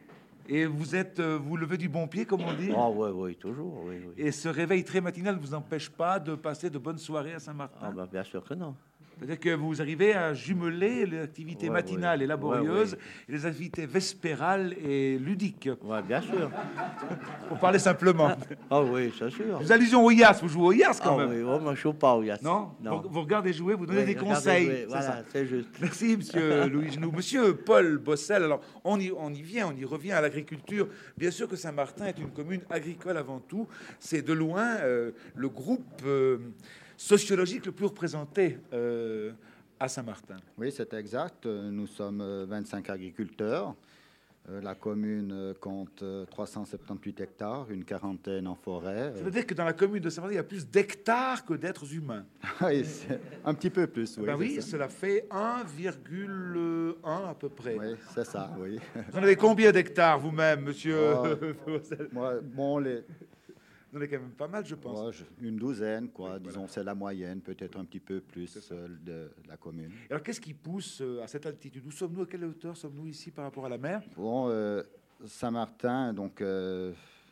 Et vous êtes, euh, vous levez du bon pied, comme on dit? Ah oui, oui, toujours, oui, oui. Et ce réveil très matinal ne vous empêche pas de passer de bonnes soirées à Saint-Martin? Ah ben, bien sûr que non. C'est-à-dire que vous arrivez à jumeler l'activité Ouais, matinale ouais. et laborieuse Ouais, et les activités vespérales et ludiques. Oui, bien sûr. Pour parler simplement. Ah oui, c'est sûr. Des allusions au Yas, vous jouez au Yas quand Ah même? oui, oh, moi, je ne joue pas au Yas. Non, Non. Vous, vous regardez jouer, vous donnez Oui, des regardez conseils. jouer, c'est voilà, ça. c'est juste. Merci, monsieur Louis Genoux. Monsieur Paul Bossel, alors on y, on y vient, on y revient à l'agriculture. Bien sûr que Saint-Martin est une commune agricole avant tout. C'est de loin euh, le groupe euh, sociologique le plus représenté euh, à Saint-Martin. Oui, c'est exact. Nous sommes euh, vingt-cinq agriculteurs. Euh, La commune euh, compte euh, trois cent soixante-dix-huit hectares, une quarantaine en forêt. Ça veut dire que dans la commune de Saint-Martin, il y a plus d'hectares que d'êtres humains. Oui, c'est un petit peu plus, oui. Ben c'est oui, ça. cela fait un virgule un à peu près. Oui, c'est ça, oui. Vous en avez combien d'hectares vous-même, monsieur Ah, Bossel? Moi, bon, les, Vous en avez quand même pas mal, je pense. ouais, je- une douzaine, quoi. Disons, c'est la moyenne, peut-être un petit peu plus euh, de la commune. Alors, qu'est-ce qui pousse euh, à cette altitude? Où sommes-nous? À quelle hauteur sommes-nous ici par rapport à la mer? Bon, euh, Saint-Martin, donc, euh,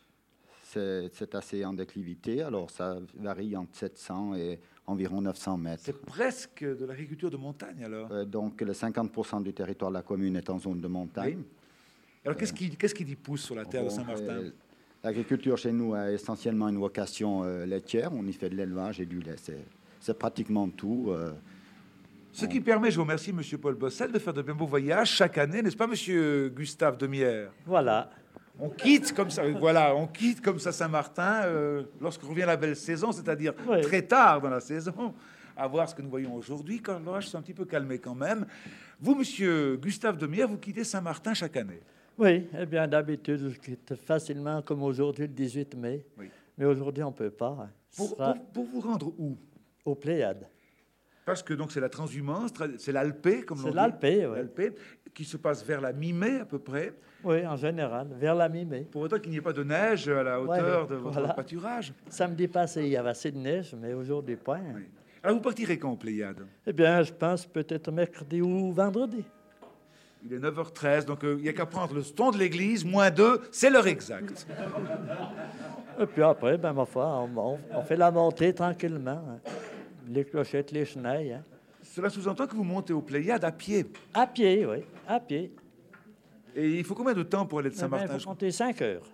c'est c'est assez en déclivité. Alors, ça varie entre sept cents et environ neuf cents mètres. C'est presque de l'agriculture de montagne, alors. Euh, donc, le cinquante pour cent du territoire de la commune est en zone de montagne. Alors, qu'est-ce qui, qu'est-ce qui y pousse sur la terre de Bon, Saint-Martin? euh, L'agriculture chez nous a essentiellement une vocation euh, laitière. On y fait de l'élevage et du lait. C'est, c'est pratiquement tout. euh. Ce qui permet, je vous remercie, monsieur Paul Bossel, de faire de bien beaux voyages chaque année, n'est-ce pas, monsieur Gustave Demière? Voilà. On quitte comme ça, voilà, on quitte comme ça Saint-Martin euh, lorsque revient la belle saison, c'est-à-dire Oui. très tard dans la saison, à voir ce que nous voyons aujourd'hui, quand l'orage s'est un petit peu calmé quand même. Vous, monsieur Gustave Demierre, vous quittez Saint-Martin chaque année? Oui, eh bien d'habitude, je quitte facilement comme aujourd'hui le dix-huit mai. Oui. Mais aujourd'hui, on ne peut pas. hein. Ce Pour, sera pour- pour vous rendre où? aux Pléiades. Parce que donc c'est la transhumance, tra- c'est l'Alpé, comme l'on C'est dit. l'Alpé, oui. L'Alpé, qui se passe vers la mi-mai à peu près. Oui, en général, vers la mi-mai. Pour autant qu'il n'y ait pas de neige à la hauteur Ouais, de votre voilà. pâturage. Samedi passé, il y avait assez de neige, mais aujourd'hui, point. Alors vous partirez quand aux Pléiades? Eh bien, je pense peut-être mercredi ou vendredi. Il est neuf heures treize, donc euh, il n'y a qu'à prendre le ton de l'église, moins deux, c'est l'heure exacte. Et puis après, ben, ma foi, on, on- on fait la montée tranquillement. hein. Les clochettes, les chenilles. hein. Cela sous-entend que vous montez aux Pléiades à pied. À pied, oui, à pied. Et il faut combien de temps pour aller de Eh ben, Saint-Martin? il faut compter cinq heures.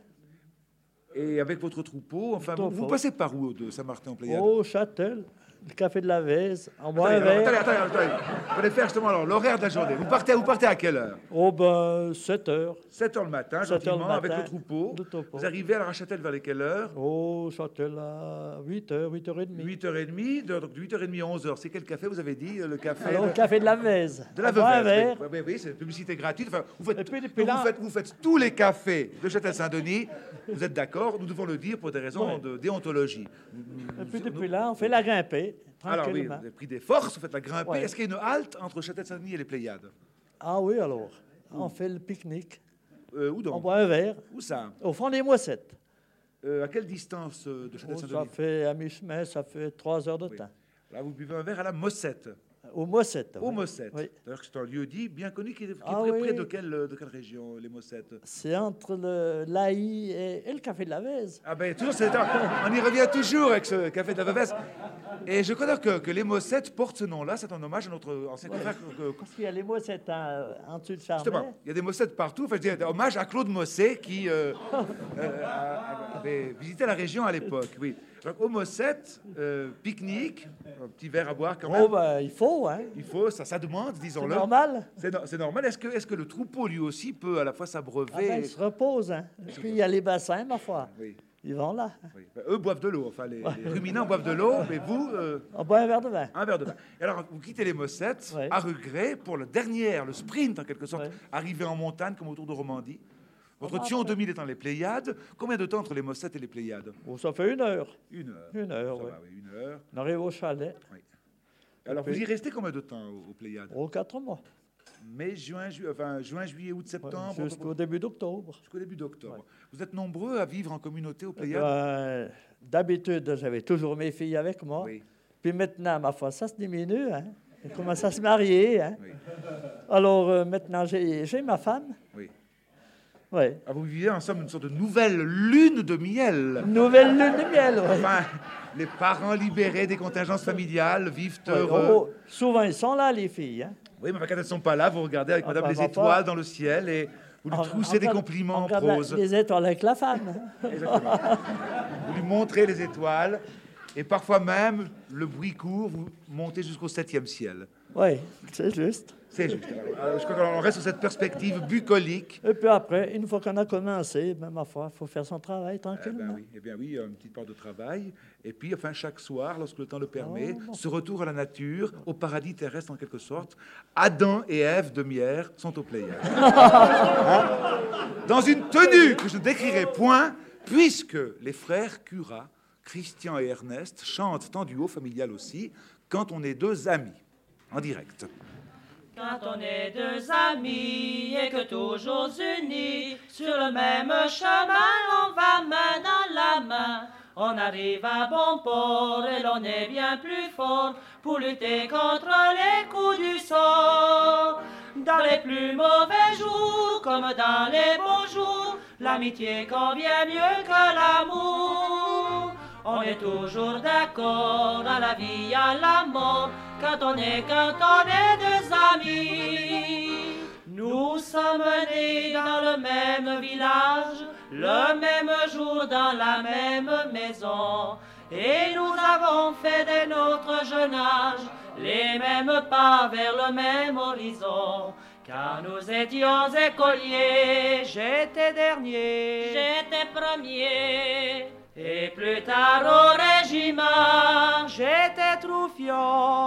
Et avec votre troupeau, enfin, vous, vous passez par où de Saint-Martin aux Pléiades? Au Châtel, le café de la Vèze, en bois un Attendez, alors, verre. attendez, attendez, attendez. Vous allez faire justement alors l'horaire de la journée. Vous partez, vous partez à quelle heure? Oh, ben, sept heures. sept heures le matin, sept heures le gentiment, avec matin, le troupeau. le troupeau. Vous arrivez à la Rachâtel vers les quelle heure? Au Châtel à huit heures, huit heures trente. huit heures trente, de- donc de huit heures trente à onze heures. C'est quel café, vous avez dit? Le café Alors, de- le café de la Vèze. De la en bois un Veuvez. verre. Oui, oui, oui, c'est une publicité gratuite. Enfin, vous, faites, puis, donc là- vous, faites, vous faites tous les cafés de Châtel-Saint-Denis. Vous êtes d'accord? Nous devons le dire pour des raisons Ouais. de déontologie. Et puis depuis là, on fait la grimpée, Alors oui, tranquillement. vous avez pris des forces, vous faites la grimpée. Ouais. Est-ce qu'il y a une halte entre Châtel-Saint-Denis et les Pléiades? Ah oui, alors, on fait le pique-nique. Euh, où On donc? boit un verre. Où ça? Au fond des Moissettes. Euh, à quelle distance euh, de Oh, ça Châtel-Saint-Denis? fait à mi-chemin, ça fait trois heures de Oui. temps. Là, vous buvez un verre à la Mossette. Au Moissettes. Au oui. Mossette. Oui. D'ailleurs, c'est un lieu dit bien connu qui est, qui est Ah près, oui. près de, quelle, de quelle région, les Mossettes? C'est entre le l'A I et, et le café de la Vèze. Ah ben, toujours, c'est- on y revient toujours avec ce café de la Veuvez. Et je crois que, que les Mossettes portent ce nom-là. C'est un hommage à notre ancien confrère. que- que- Parce qu'il y a les Moissettes en, en dessous de Charmey. Justement, il y a des Mossettes partout. Enfin, je dis, un hommage à Claude Mosset qui euh, euh, a- avait visité la région à l'époque. Oui. Donc, aux Mossettes, euh, pique-nique, un petit verre à boire quand même. Oh, ben, il faut, hein. Il faut, ça, ça demande, C'est disons-le. normal. C'est no- c'est normal. Est-ce que, est-ce que le troupeau, lui aussi, peut à la fois s'abreuver Ah ben, il se repose, hein. Et puis il y a les bassins, ma foi. Oui. Ils vont là. Oui. Ben, eux boivent de l'eau. Enfin, les, les ruminants boivent de l'eau, mais vous, euh, On boit un verre de vin. un verre de vin. Et alors, vous quittez les Mossettes Oui. à regret pour le dernier, le sprint en quelque sorte, Oui. arrivé en montagne comme autour de Romandie. Votre Ah, bah, Thion après. deux mille est dans les Pléiades. Combien de temps entre les Mossettes et les Pléiades? Oh, ça fait une heure. Une heure. Une heure, Ça oui. va, oui, une heure. On arrive au chalet. Alors, puis- vous y restez combien de temps aux, aux Pléiades? Oh, quatre mois. Mai, juin, ju- enfin, juin, juillet, août, septembre. Jusqu'au début d'octobre. Jusqu'au début d'octobre. Vous êtes nombreux à vivre en communauté aux Eh Pléiades? ben, d'habitude, j'avais toujours mes filles avec moi. Oui. Puis maintenant, ma foi, ça se diminue. Hein. Elles commencent à se marier. Hein. Alors euh, maintenant, j'ai j'ai ma femme. Oui. Oui. Ah, vous vivez ensemble une sorte de nouvelle lune de miel. Nouvelle lune de miel, oui. Enfin, les parents libérés des contingences familiales vivent Ouais, heureux. oh, souvent, ils sont là, les filles. Hein. Oui, mais quand elles ne sont pas là, vous regardez avec Ah, Madame bah, les bah, étoiles pas. dans le ciel et vous lui On- troussez on des regarde- compliments on en regarde la- prose. les étoiles avec la femme. hein. Exactement. Vous lui montrez les étoiles et parfois même, le bruit court, vous montez jusqu'au septième ciel. Oui, c'est juste. C'est juste. Alors, je crois qu'on reste sur cette perspective bucolique. Et puis après, une fois qu'on a commencé, ben, ma foi, il faut faire son travail Eh tranquillement. ben oui, eh bien oui, une petite part de travail. Et puis, enfin, chaque soir, lorsque le temps le permet, Oh, non. ce retour à la nature, au paradis terrestre en quelque sorte, Adam et Ève de Mière sont au Pléiades. Hein? Dans une tenue que je ne décrirai point, puisque les frères Curat, Christian et Ernest, chantent en duo familial aussi, quand on est deux amis, en direct. Quand on est deux amis et que toujours unis, sur le même chemin, on va main dans la main. On arrive à bon port et l'on est bien plus fort pour lutter contre les coups du sort. Dans les plus mauvais jours comme dans les bons jours, l'amitié convient mieux que l'amour. On est toujours d'accord à la vie, à la mort, quand on est, quand on est deux amis. Nous sommes nés dans le même village, le même jour dans la même maison. Et nous avons fait dès notre jeune âge les mêmes pas vers le même horizon. Quand nous étions écoliers, j'étais dernier, j'étais premier. Et plus tard au régiment, j'étais troufion,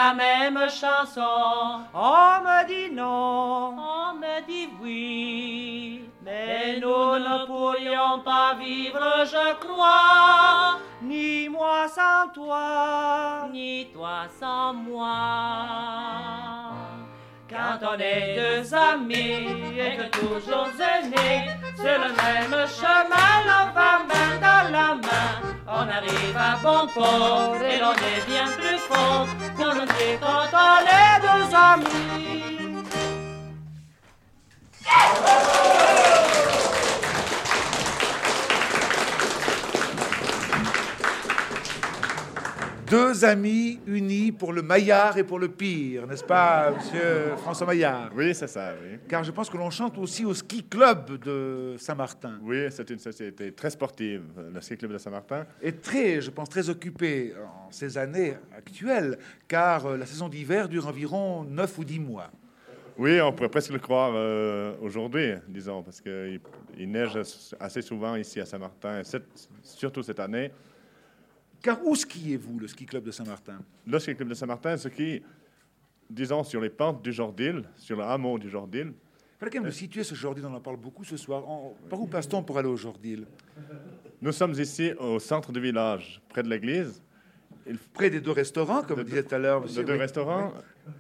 la même chanson. On me dit non, On me dit oui, mais nous ne pourrions pas vivre, je crois, ni moi sans toi, ni toi sans moi. Quand on est deux amis et que toujours unis sur le même chemin, l'on va main dans la main. On arrive à bon port et l'on est bien plus fort qu'on ne dit quand on est deux amis. Deux amis unis pour le Maillard et pour le pire, n'est-ce pas, monsieur François Maillard? Oui, c'est ça, oui. Car je pense que l'on chante aussi au ski club de Saint-Martin. Oui, c'est une société très sportive, le ski club de Saint-Martin. Et très, je pense, très occupée en ces années actuelles, car euh, la saison d'hiver dure environ neuf ou dix mois. Oui, on pourrait presque le croire euh, aujourd'hui, disons, parce qu'il il neige assez souvent ici à Saint-Martin, cette- surtout cette année. Car où skiez-vous, le ski club de Saint-Martin? Le ski club de Saint-Martin, ce qui, disons, sur les pentes du Jordil, sur le hameau du Jordil. Il fallait quand même le situer, ce Jordil, on en parle beaucoup ce soir. En- par où passe-t-on pour aller au Jordil? Nous sommes ici au centre du village, près de l'église. Près des deux restaurants, comme De- disait tout à l'heure, De monsieur. deux oui. restaurants.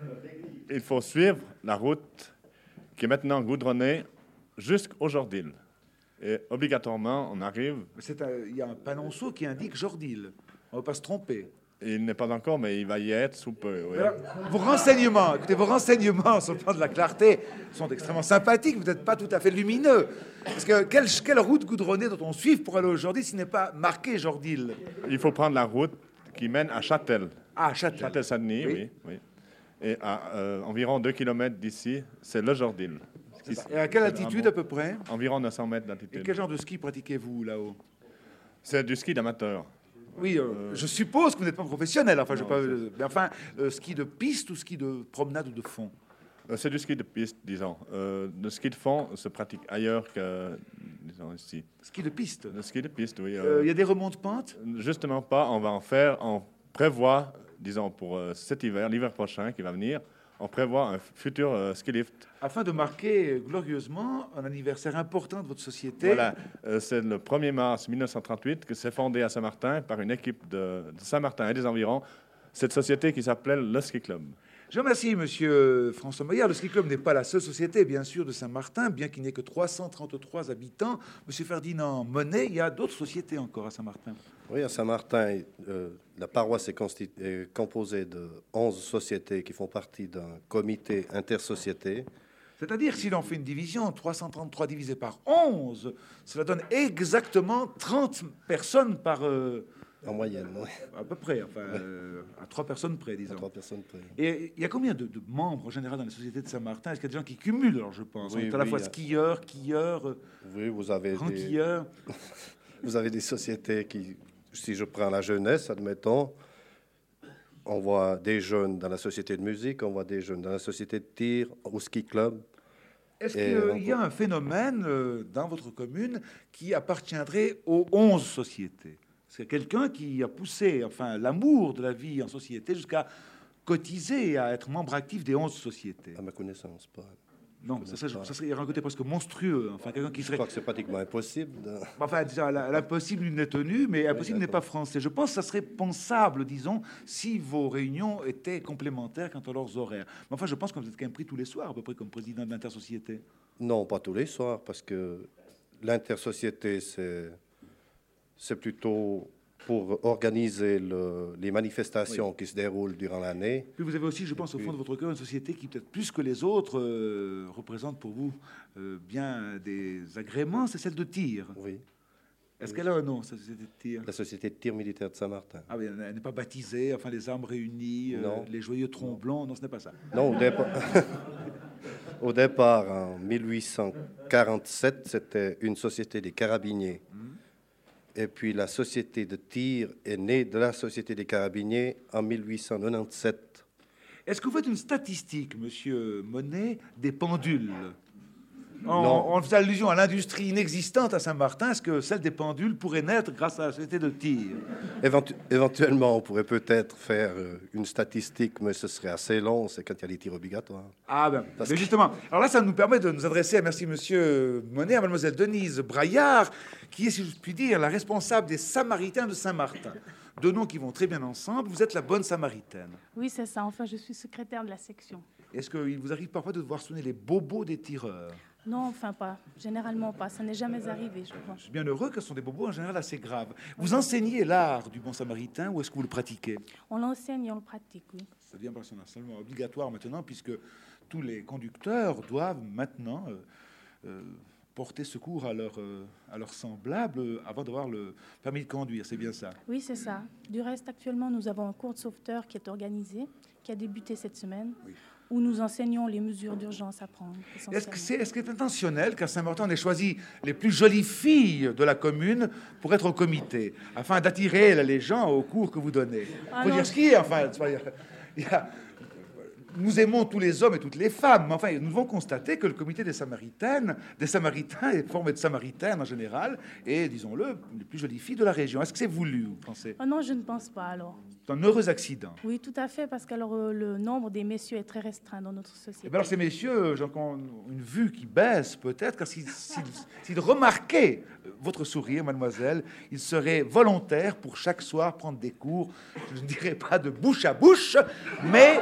Il faut suivre la route qui est maintenant goudronnée jusqu'au Jordil. Et obligatoirement, on arrive. C'est un- Il y a un panonceau qui indique Jordil. On ne va pas se tromper. Il n'est pas encore, mais il va y être sous peu. oui. Alors, vos renseignements, écoutez, vos renseignements sur le plan de la clarté sont extrêmement sympathiques. Vous n'êtes pas tout à fait lumineux. Parce que quelle, quelle route goudronnée doit-on suivre pour aller au Jordil s'il n'est pas marqué Jordil? Il faut prendre la route qui mène à Châtel. Ah, Châtel. Châtel-Saint-Denis, oui. Oui. oui. Et à euh, environ deux kilomètres d'ici, c'est le Jordil. Et à quelle altitude à peu près? Environ neuf cents mètres Et d'altitude. quel genre de ski pratiquez-vous là-haut? C'est du ski d'amateur. Oui, euh, je suppose que vous n'êtes pas professionnel. Enfin, je Non, pas, euh, mais enfin euh, ski de piste ou ski de promenade ou de fond? Euh, C'est du ski de piste, disons. Euh, le ski de fond se pratique ailleurs que, disons, ici. Ski de piste? Le ski de piste, oui. Il euh, y a des remontes pentes? Justement pas. On va en faire, on prévoit, disons, pour euh, cet hiver, l'hiver prochain qui va venir, on prévoit un futur euh, ski lift. Afin de marquer glorieusement un anniversaire important de votre société. Voilà, euh, c'est le premier mars mille neuf cent trente-huit que s'est fondé à Saint-Martin par une équipe de, de Saint-Martin et des environs, cette société qui s'appelait le Ski Club. Je remercie Monsieur François Maillard. Le ski club n'est pas la seule société, bien sûr, de Saint-Martin, bien qu'il n'y ait que trois cent trente-trois habitants. Monsieur Ferdinand Monet, il y a d'autres sociétés encore à Saint-Martin. Oui, à Saint-Martin, euh, la paroisse est, consti- est composée de onze sociétés qui font partie d'un comité intersociété. C'est-à-dire, si l'on fait une division, trois cent trente-trois divisé par onze, cela donne exactement trente personnes par... euh, En moyenne, oui. À peu près, enfin, euh, à trois personnes près, disons. À trois personnes près. Et il y a combien de, de membres en général dans la société de Saint-Martin? Est-ce qu'il y a des gens qui cumulent, alors je pense? Oui, On est à la oui, fois il y a- skieurs, quilleurs, Oui, vous avez des, ranquilleurs. vous avez des sociétés qui, si je prends la jeunesse, admettons, on voit des jeunes dans la société de musique, on voit des jeunes dans la société de tir, au ski club. Est-ce Et qu'il on y a un phénomène euh, dans votre commune qui appartiendrait aux onze sociétés? C'est quelqu'un qui a poussé enfin, l'amour de la vie en société jusqu'à cotiser et à être membre actif des onze sociétés? À ma connaissance, pas. Non, ça serait, ça serait il y aurait un côté presque monstrueux. Enfin, quelqu'un qui Je serait... crois que c'est pratiquement impossible. de- Enfin, disons, la- l'impossible n'est tenu, mais impossible n'est pas français. Je pense que ça serait pensable, disons, si vos réunions étaient complémentaires quant à leurs horaires. Mais enfin, je pense que vous êtes quand même pris tous les soirs, à peu près, comme président de l'intersociété. Non, pas tous les soirs, parce que l'intersociété, c'est, c'est plutôt pour organiser le- les manifestations Oui. qui se déroulent durant l'année. Puis vous avez aussi, je pense, au puis- fond de votre cœur, une société qui, peut-être plus que les autres, euh, représente pour vous euh, bien des agréments, c'est celle de tir. Oui. Est-ce qu'elle a un nom, cette société de tir? La société de tir militaire de Saint-Martin. Ah oui, elle n'est pas baptisée, enfin, les armes réunies, euh, Non. les joyeux tromblons, non, ce n'est pas ça. Non, au départ, au départ, en mille huit cent quarante-sept, c'était une société des carabiniers. Et puis la société de tir est née de la société des carabiniers en mille huit cent quatre-vingt-dix-sept. Est-ce que vous faites une statistique, monsieur Monet, des pendules? On, Non. on faisait allusion à l'industrie inexistante à Saint-Martin. Est-ce que celle des pendules pourrait naître grâce à la société de tir? Éventu- éventuellement, on pourrait peut-être faire euh, une statistique, mais ce serait assez long, c'est quand il y a les tirs obligatoires. Ah ben, Parce mais que- justement. Alors là, ça nous permet de nous adresser à, merci monsieur Monet, à mademoiselle Denise Braillard, qui est, si je puis dire, la responsable des Samaritains de Saint-Martin. Deux noms qui vont très bien ensemble. Vous êtes la bonne Samaritaine. Oui, c'est ça. Enfin, je suis secrétaire de la section. Est-ce qu'il vous arrive parfois de devoir sonner les bobos des tireurs? Non, enfin pas. Généralement pas. Ça n'est jamais arrivé, je crois. Je suis bien heureux que ce sont des bobos en général assez graves. Vous enseignez l'art du bon Samaritain ou est-ce que vous le pratiquez? On l'enseigne et on le pratique, oui. Ça devient seulement obligatoire maintenant puisque tous les conducteurs doivent maintenant euh, euh, porter secours à leurs euh, à leurs semblables euh, avant d'avoir le permis de conduire. C'est bien ça? Oui, c'est ça. Du reste, actuellement, nous avons un cours de sauveteur qui est organisé, qui a débuté cette semaine, où nous enseignons les mesures d'urgence à prendre. Est-ce que c'est est-ce que c'est intentionnel qu'à Saint-Martin, on ait choisi les plus jolies filles de la commune pour être au comité, afin d'attirer les gens au cours que vous donnez? Ah Faut non. dire ce qui est, enfin. il y a- il y a- nous aimons tous les hommes et toutes les femmes, mais enfin, nous devons constater que le comité des Samaritaines, des Samaritains est formé de Samaritaines en général, et, disons-le, les plus jolies filles de la région. Est-ce que c'est voulu, vous pensez? Oh non, je ne pense pas alors. C'est un heureux accident. Oui, tout à fait, parce que alors, euh, le nombre des messieurs est très restreint dans notre société. Eh bien alors ces messieurs, j'ai encore une vue qui baisse peut-être, car s'ils s'ils- s'ils remarquaient votre sourire, mademoiselle, ils seraient volontaires pour chaque soir prendre des cours, je ne dirais pas de bouche à bouche, mais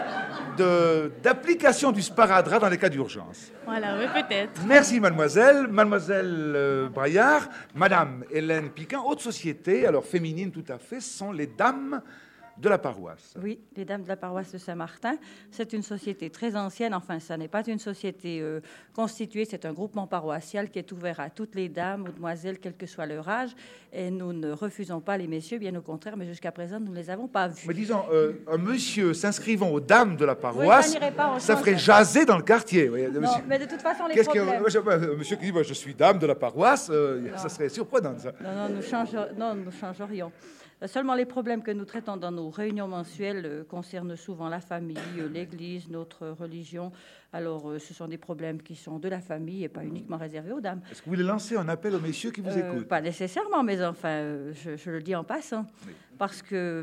de- d'application du sparadrap dans les cas d'urgence. Voilà, oui, peut-être. Merci mademoiselle, mademoiselle euh, Braillard, madame Hélène Piquin, haute société, alors féminine tout à fait, sont les dames de la paroisse. Oui, les Dames de la paroisse de Saint-Martin. C'est une société très ancienne. Enfin, ça n'est pas une société euh, constituée. C'est un groupement paroissial qui est ouvert à toutes les dames ou demoiselles, quel que soit leur âge. Et nous ne refusons pas les messieurs, bien au contraire. Mais jusqu'à présent, nous ne les avons pas vus. Mais disons, euh, un monsieur s'inscrivant aux dames de la paroisse, ça n'irait pas, on ça change ferait de- jaser dans le quartier. Oui, Non, monsieur. mais de toute façon, les Qu'est-ce que- problèmes... moi, je- moi, monsieur qui dit moi, je suis dame de la paroisse, euh, Non. ça serait surprenant ça. Non, non, nous change, non, nous changerions. Euh, Seulement les problèmes que nous traitons dans nos réunions mensuelles euh, concernent souvent la famille, euh, l'Église, notre religion. Alors, euh, ce sont des problèmes qui sont de la famille et pas uniquement réservés aux dames. Est-ce que vous voulez lancer un appel aux messieurs qui vous Euh, écoutent? Pas nécessairement, mais enfin, euh, je, je le dis en passant, parce que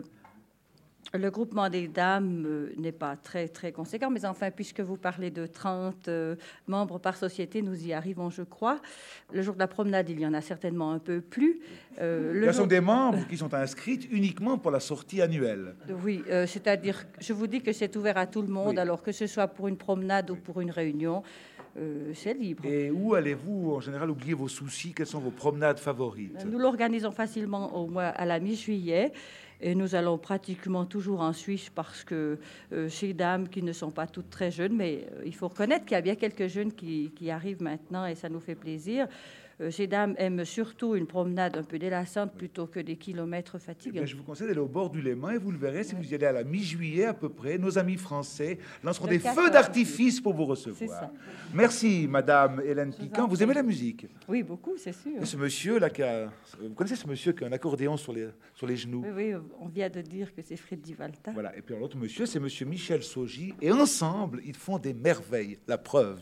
le groupement des dames euh, n'est pas très, très conséquent, mais enfin, puisque vous parlez de trente euh, membres par société, nous y arrivons, je crois. Le jour de la promenade, il y en a certainement un peu plus. Euh, le Il y a jour- sont des membres qui sont inscrits uniquement pour la sortie annuelle. Oui, euh, c'est-à-dire, je vous dis que c'est ouvert à tout le monde, Oui. alors que ce soit pour une promenade ou pour une réunion, euh, c'est libre. Et où allez-vous en général oublier vos soucis? Quelles sont vos promenades favorites? Nous l'organisons facilement au mois à la mi-juillet. Et nous allons pratiquement toujours en Suisse parce que euh, ces dames qui ne sont pas toutes très jeunes, mais euh, il faut reconnaître qu'il y a bien quelques jeunes qui, qui arrivent maintenant et ça nous fait plaisir. Euh, ces dames aiment surtout une promenade un peu délassante plutôt que des kilomètres Eh fatigants. bien, je vous conseille d'aller au bord du Léman et vous le verrez, si vous y allez à la mi-juillet à peu près, nos amis français lanceront Le des quatorze. feux d'artifice pour vous C'est recevoir. ça. Merci, madame Hélène Piquant. Vous aimez la musique? Oui, beaucoup, c'est sûr. Et ce monsieur-là, qui a... vous connaissez ce monsieur qui a un accordéon sur les, sur les genoux? Oui, oui, on vient de dire que c'est Freddy Valta. Voilà. Et puis l'autre monsieur, c'est monsieur Michel Saugy. Et ensemble, ils font des merveilles. La preuve.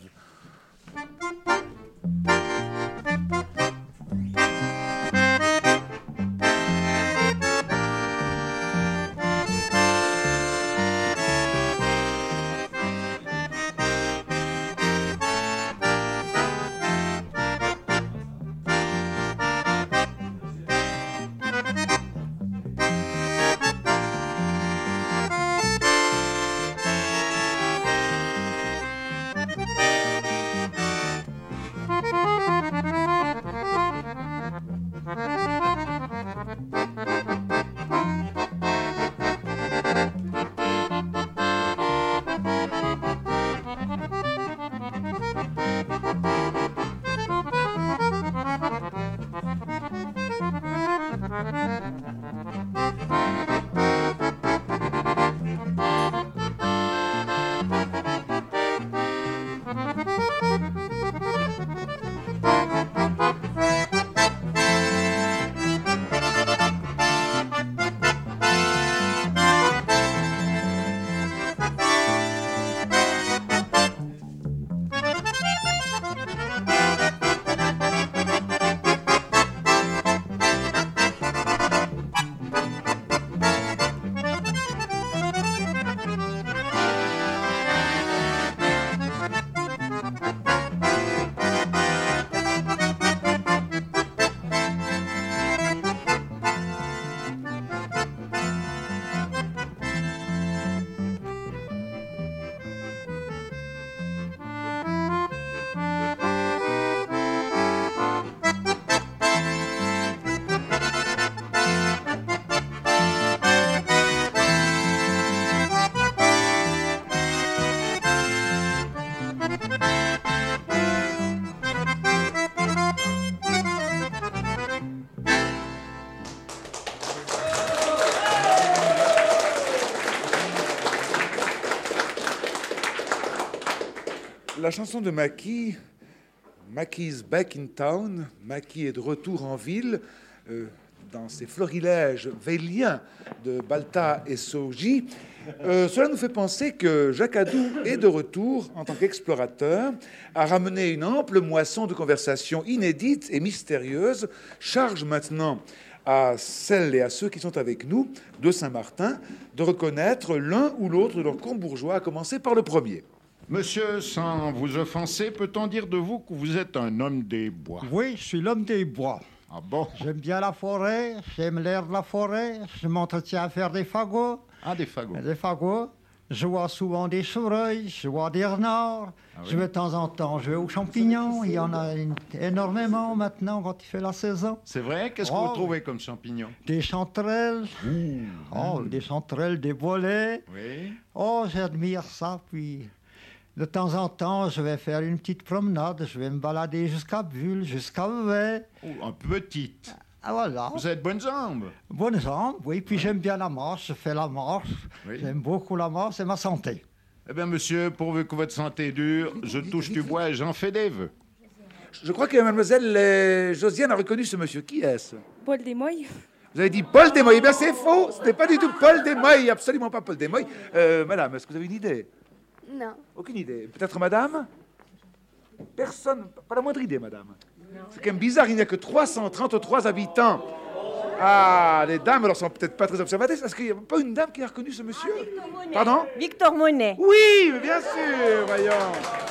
la chanson de Mackie, Mackie's Back in Town, Mackie est de retour en ville, euh, dans ces florilèges véliens de Balta et Soji. Euh, cela nous fait penser que Jacques Adou est de retour en tant qu'explorateur, a ramené une ample moisson de conversations inédites et mystérieuses, charge maintenant à celles et à ceux qui sont avec nous de Saint-Martin de reconnaître l'un ou l'autre de leurs combourgeois, à commencer par le premier. Monsieur, sans vous offenser, peut-on dire de vous que vous êtes un homme des bois? Oui, je suis l'homme des bois. Ah bon? J'aime bien la forêt, j'aime l'air de la forêt, je m'entretiens à faire des fagots. Ah, des fagots. Des fagots. Je vois souvent des chevreuils, je vois des renards. Ah oui? Je vais de temps en temps, je vais aux champignons. Il y en a une- énormément maintenant quand il fait la saison. C'est vrai? Qu'est-ce que Oh, vous trouvez comme champignons? Des chanterelles. Oh, des chanterelles, des bolets. Oui. Oh, j'admire ça. Puis, de temps en temps, je vais faire une petite promenade. Je vais me balader jusqu'à Bulle, jusqu'à Vevey. Oh, un petite. Ah, voilà. Vous avez de bonnes jambes. Bonnes jambes, oui. Puis j'aime bien la marche. Je fais la marche. Oui. J'aime beaucoup la marche. C'est ma santé. Eh bien, monsieur, pourvu que votre santé dure, je touche du bois et j'en fais des vœux. Je crois que mademoiselle euh, Josiane a reconnu ce monsieur. Qui est-ce? Paul Desmoilles. Vous avez dit Paul Desmoilles. Eh bien, c'est faux. Ce n'est pas du tout Paul Desmoilles. Absolument pas Paul Desmoilles. Euh, madame, est-ce que vous avez une idée? Non. Aucune idée. Peut-être madame? Personne. Pas la moindre idée, madame. C'est quand même bizarre. Il n'y a que trois cent trente-trois habitants. Ah, les dames, alors, sont peut-être pas très observatrices. Est-ce qu'il n'y a pas une dame qui a reconnu ce monsieur? Pardon? Victor Monet. Oui, mais bien sûr, voyons.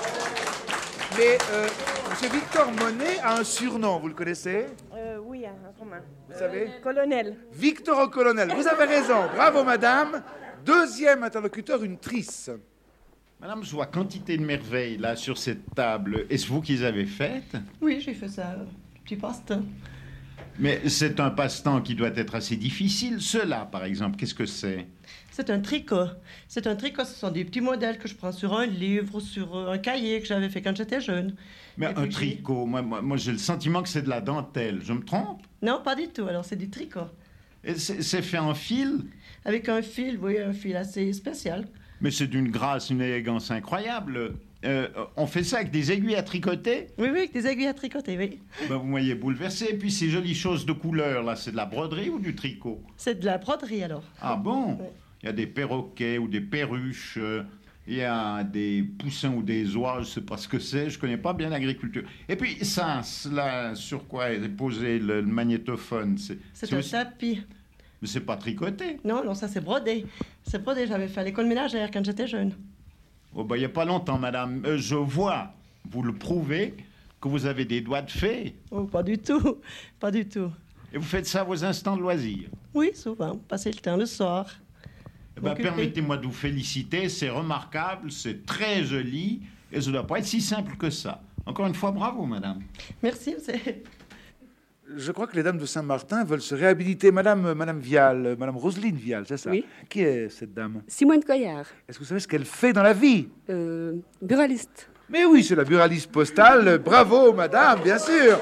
Mais euh, monsieur Victor Monet a un surnom, vous le connaissez? Euh, oui, un romain. Vous savez? Colonel. Victor au colonel. Vous avez raison. Bravo, madame. Deuxième interlocuteur, une trice. Madame, je vois quantité de merveilles là sur cette table. Est-ce vous qui les avez faites? Oui, j'ai fait ça. Petit passe-temps. Mais c'est un passe-temps qui doit être assez difficile. Cela, par exemple, qu'est-ce que c'est? C'est un tricot. C'est un tricot, ce sont des petits modèles que je prends sur un livre, sur un cahier que j'avais fait quand j'étais jeune. Mais Et un puis, tricot, moi, moi, moi, j'ai le sentiment que c'est de la dentelle. Je me trompe? Non, pas du tout. Alors, c'est du tricot. Et c'est c'est fait en fil? Avec un fil, oui, un fil assez spécial. Mais c'est d'une grâce, une élégance incroyable. Euh, on fait ça avec des aiguilles à tricoter? Oui, oui, avec des aiguilles à tricoter, oui. Ben, vous m'avez bouleversé. Et puis ces jolies choses de couleur, là, c'est de la broderie ou du tricot? C'est de la broderie, alors. Ah bon? Oui. Il y a des perroquets ou des perruches, euh, il y a des poussins ou des oies, je ne sais pas ce que c'est, je ne connais pas bien l'agriculture. Et puis ça, cela, sur quoi est posé le, le magnétophone? C'est C'est un aussi- tapis. Mais c'est pas tricoté. Non, non, ça c'est brodé. C'est brodé, j'avais fait à l'école ménagère quand j'étais jeune. Oh, ben, il n'y a pas longtemps, madame. Euh, je vois, vous le prouvez, que vous avez des doigts de fée. Oh, pas du tout, pas du tout. Et vous faites ça à vos instants de loisirs. Oui, souvent, passer le temps le soir. Eh ben, M'occuper. permettez-moi de vous féliciter, c'est remarquable, c'est très joli, et ça ne doit pas être si simple que ça. Encore une fois, bravo, madame. Merci, c'est... Je crois que les dames de Saint-Martin veulent se réhabiliter. Madame, Madame Vial, Madame Roselyne Vial, c'est ça? Oui. Qui est cette dame? Simone Coyard. Est-ce que vous savez ce qu'elle fait dans la vie? Euh, buraliste. Mais oui, c'est la buraliste postale. Bravo, madame, bien sûr.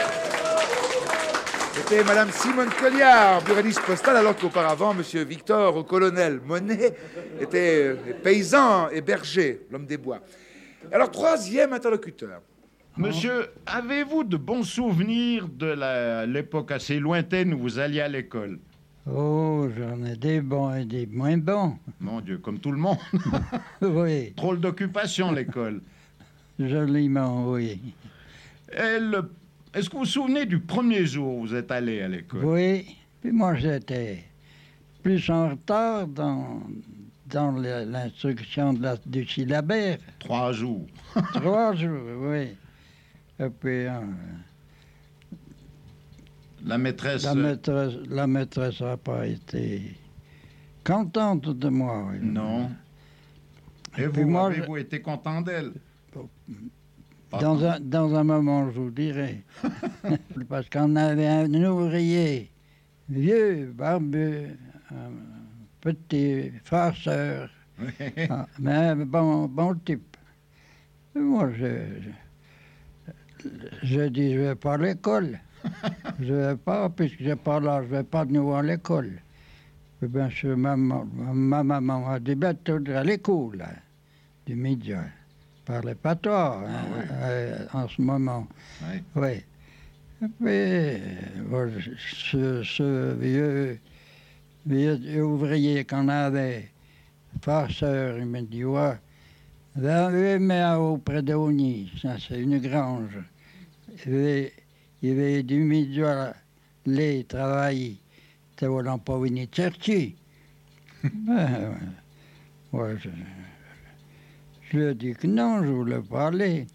C'était Madame Simone Colliard, buraliste postale, alors qu'auparavant, Monsieur Victor, au colonel Monet, était euh, paysan et berger, l'homme des bois. Alors, troisième interlocuteur. Monsieur, avez-vous de bons souvenirs de la- l'époque assez lointaine où vous alliez à l'école? Oh, j'en ai des bons et des moins bons. Mon Dieu, comme tout le monde. Oui, Drôle d'occupation, l'école. joliment, oui. Et le- Est-ce que vous vous souvenez du premier jour où vous êtes allé à l'école? Oui, puis moi j'étais plus en retard dans, dans le- l'instruction de la- du syllabaire. Trois jours. Trois jours, oui. Et puis, euh, La maîtresse... la maîtresse la maîtresse n'a pas été contente de moi. oui. Non. Et puis vous, moi, avez-vous été content d'elle? Dans un, dans un moment, je vous dirai. Parce qu'on avait un ouvrier vieux, barbu, un petit farceur, ah, mais un bon, bon type. Et moi, je, je, je dis, je vais pas à l'école. Je vais pas, puisque j'ai pas là, je vais pas de nouveau à l'école. Et bien sûr, maman, ma maman a dit, ben, tu es à l'école, là, du média. parlait patois hein, Ah oui. euh, en ce moment. Oui. Oui. Et puis, euh, bon, ce, ce vieux, vieux ouvrier qu'on avait, farceur, il me dit, ouais, va mais auprès de Ogny, ça c'est une grange. Il avait, il avait du milieu à les travailler. Te volant pas venir te chercher. Ben, ouais, ouais, je, je lui ai dit que non, je voulais pas aller.